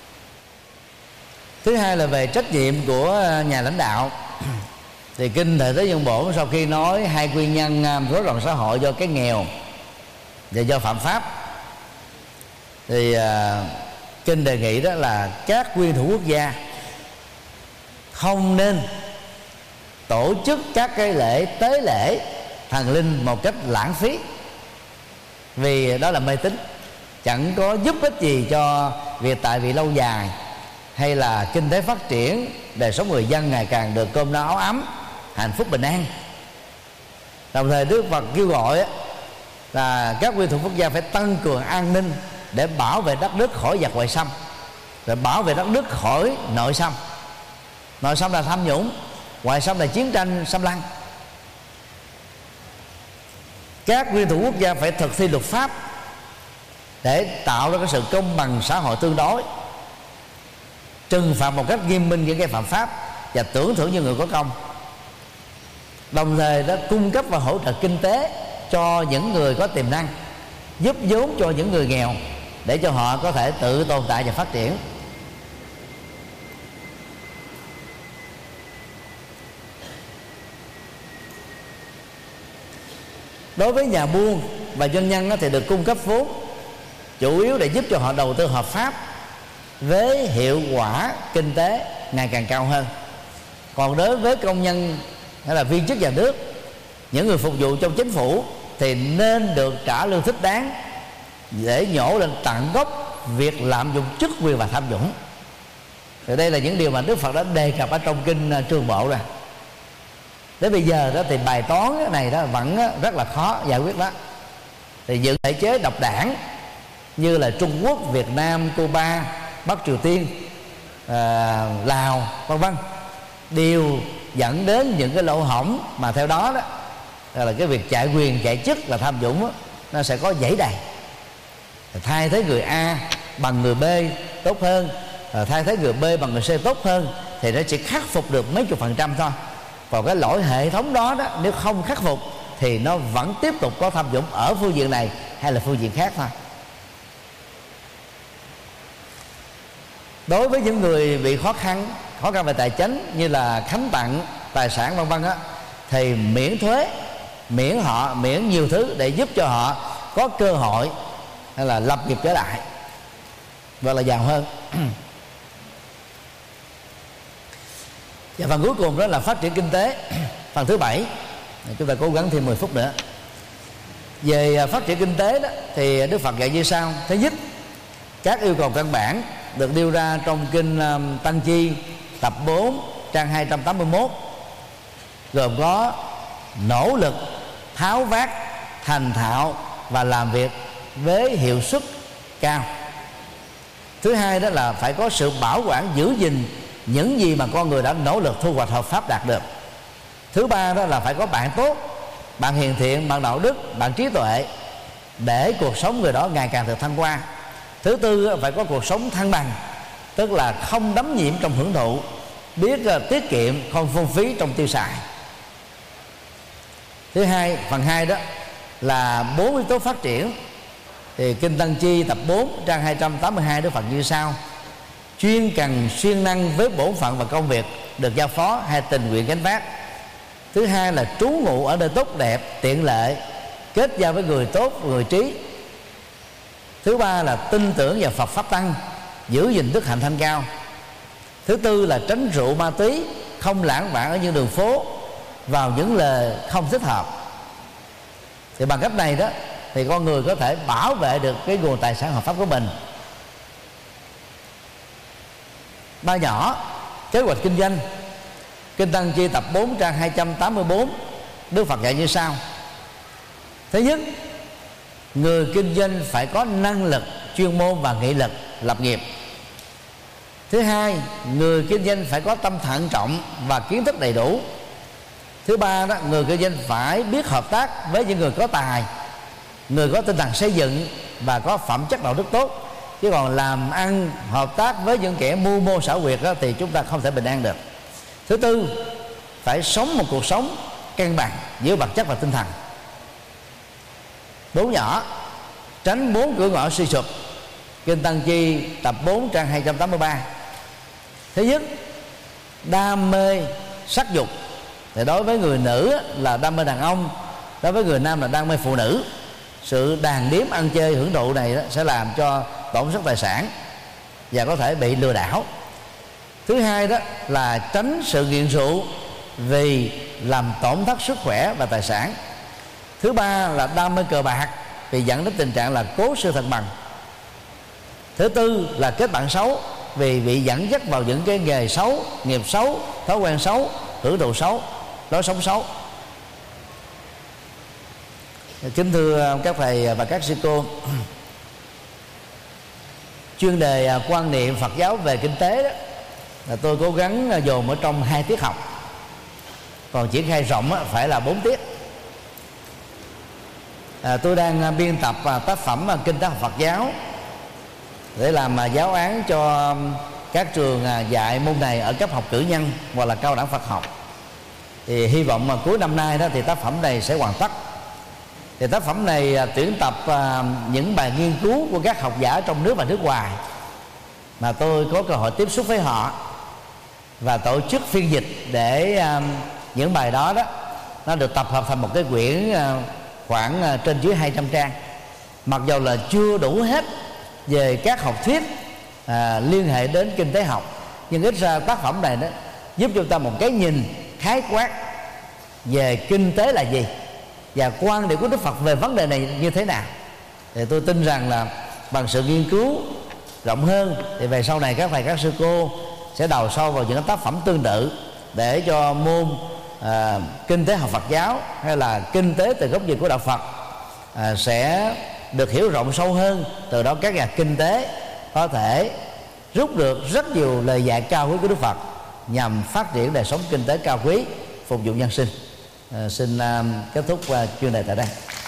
Thứ hai là về trách nhiệm của nhà lãnh đạo. Thì Kinh Thể Thế Dân Bổn sau khi nói hai nguyên nhân rối loạn xã hội do cái nghèo và do phạm pháp, thì Kinh đề nghị đó là các nguyên thủ quốc gia không nên tổ chức các cái lễ tế lễ thần linh một cách lãng phí, vì đó là mê tín, chẳng có giúp ích gì cho việc tại vị lâu dài hay là kinh tế phát triển, đời sống người dân ngày càng được cơm no áo ấm, hạnh phúc bình an. Đồng thời Đức Phật kêu gọi là các nguyên thủ quốc gia phải tăng cường an ninh để bảo vệ đất nước khỏi giặc ngoại xâm, rồi bảo vệ đất nước khỏi nội xâm. Nội xâm là tham nhũng, ngoại xâm là chiến tranh xâm lăng. Các nguyên thủ quốc gia phải thực thi luật pháp để tạo ra cái sự công bằng xã hội tương đối, trừng phạt một cách nghiêm minh những cái phạm pháp và tưởng thưởng cho người có công. Đồng thời đã cung cấp và hỗ trợ kinh tế cho những người có tiềm năng, giúp vốn cho những người nghèo để cho họ có thể tự tồn tại và phát triển. Đối với nhà buôn và doanh nhân thì được cung cấp vốn chủ yếu để giúp cho họ đầu tư hợp pháp với hiệu quả kinh tế ngày càng cao hơn. Còn đối với công nhân hay là viên chức nhà nước, những người phục vụ trong chính phủ, thì nên được trả lương thích đáng để nhổ lên tận gốc việc lạm dụng chức quyền và tham nhũng. Thì đây là những điều mà Đức Phật đã đề cập ở trong kinh Trường Bộ rồi. Đến bây giờ đó thì bài toán này đó vẫn rất là khó giải quyết đó. Thì những thể chế độc đảng như là Trung Quốc, Việt Nam, Cuba, Bắc Triều Tiên, Lào, vân vân, đều dẫn đến những cái lỗ hổng mà theo đó đó là cái việc chạy quyền, chạy chức là tham nhũng đó, nó sẽ có dãy đầy. Thay thế người A bằng người B tốt hơn, thay thế người B bằng người C tốt hơn, thì nó chỉ khắc phục được mấy chục % thôi. Còn cái lỗi hệ thống đó đó, nếu không khắc phục thì nó vẫn tiếp tục có tham nhũng ở phương diện này hay là phương diện khác thôi. Đối với những người bị khó khăn về tài chính như là khánh tặng tài sản vân vân á, thì miễn thuế, miễn nhiều thứ để giúp cho họ có cơ hội hay là lập nghiệp trở lại và là giàu hơn. Và phần cuối cùng đó là phát triển kinh tế, phần thứ 7. Chúng ta cố gắng thêm 10 phút nữa. Về phát triển kinh tế đó thì Đức Phật dạy như sau. Thứ nhất, các yêu cầu căn bản được nêu ra trong kinh Tăng Chi tập 4 trang 281, gồm có nỗ lực, tháo vát, thành thạo và làm việc với hiệu suất cao. Thứ hai đó là phải có sự bảo quản giữ gìn những gì mà con người đã nỗ lực thu hoạch hợp pháp đạt được. Thứ ba đó là phải có bạn tốt, bạn hiền thiện, bạn đạo đức, bạn trí tuệ, để cuộc sống người đó ngày càng được thăng hoa. Thứ tư phải có cuộc sống thăng bằng, tức là không đắm nhiễm trong hưởng thụ, biết tiết kiệm, không phung phí trong tiêu xài. Thứ hai, phần 2 đó là 4 yếu tố phát triển. Thì kinh Tăng Chi tập 4 trang 282 Đức Phật như sau: chuyên cần siêng năng với bổn phận và công việc được giao phó hay tình nguyện gánh vác. Thứ hai là trú ngụ ở nơi tốt đẹp, tiện lợi, kết giao với người tốt, người trí. Thứ ba là tin tưởng vào Phật Pháp Tăng, giữ gìn đức hạnh thanh cao. Thứ tư là tránh rượu ma túy, không lãng vãng ở những đường phố, vào những lời không thích hợp. Thì bằng cách này đó thì con người có thể bảo vệ được cái nguồn tài sản hợp pháp của mình. Ba nhỏ, kế hoạch kinh doanh. Kinh Tăng Chi tập 4 trang 284 Đức Phật dạy như sau: thứ nhất, người kinh doanh phải có năng lực, chuyên môn và nghị lực lập nghiệp. Thứ hai, người kinh doanh phải có tâm thận trọng và kiến thức đầy đủ. Thứ ba đó, người kinh doanh phải biết hợp tác với những người có tài, người có tinh thần xây dựng và có phẩm chất đạo đức tốt. Chứ còn làm ăn hợp tác với những kẻ mưu mô xảo quyệt đó, thì chúng ta không thể bình an được. Thứ tư, phải sống một cuộc sống cân bằng giữa vật chất và tinh thần. 4 nhỏ, tránh 4 cửa ngõ suy sụp. Kinh Tăng Chi tập 4 trang 283. Thứ nhất, đam mê sắc dục. Thì đối với người nữ là đam mê đàn ông, đối với người nam là đam mê phụ nữ. Sự đàn điếm, ăn chơi, hưởng thụ này đó sẽ làm cho tổn thất tài sản và có thể bị lừa đảo. Thứ hai đó là tránh sự nghiện rượu vì làm tổn thất sức khỏe và tài sản. Thứ ba là đam mê cờ bạc vì dẫn đến tình trạng là cố sự thăng bằng. Thứ tư là kết bạn xấu vì bị dẫn dắt vào những cái nghề xấu, nghiệp xấu, thói quen xấu, hưởng thụ xấu, lối sống xấu. Kính thưa các thầy và các sư cô, chuyên đề quan niệm Phật giáo về kinh tế đó là tôi cố gắng dồn ở trong 2 tiết học, còn triển khai rộng phải là 4 tiết. Tôi đang biên tập tác phẩm kinh tế học Phật giáo để làm giáo án cho các trường dạy môn này ở cấp học cử nhân hoặc là cao đẳng Phật học. Thì hy vọng mà cuối năm nay đó thì tác phẩm này sẽ hoàn tất. Thì tác phẩm này tuyển tập những bài nghiên cứu của các học giả trong nước và nước ngoài mà tôi có cơ hội tiếp xúc với họ, và tổ chức phiên dịch để những bài đó đó nó được tập hợp thành một cái quyển khoảng trên dưới 200 trang. Mặc dù là chưa đủ hết về các học thuyết liên hệ đến kinh tế học, nhưng ít ra tác phẩm này đó giúp chúng ta một cái nhìn khái quát về kinh tế là gì và quan điểm của Đức Phật về vấn đề này như thế nào. Thì tôi tin rằng là bằng sự nghiên cứu rộng hơn thì về sau này các thầy các sư cô sẽ đào sâu vào những tác phẩm tương tự, để cho môn kinh tế học Phật giáo hay là kinh tế từ góc nhìn của đạo Phật sẽ được hiểu rộng sâu hơn. Từ đó các nhà kinh tế có thể rút được rất nhiều lời dạy cao quý của Đức Phật nhằm phát triển đời sống kinh tế cao quý, phục vụ nhân sinh. Xin kết thúc chuyên đề tại đây.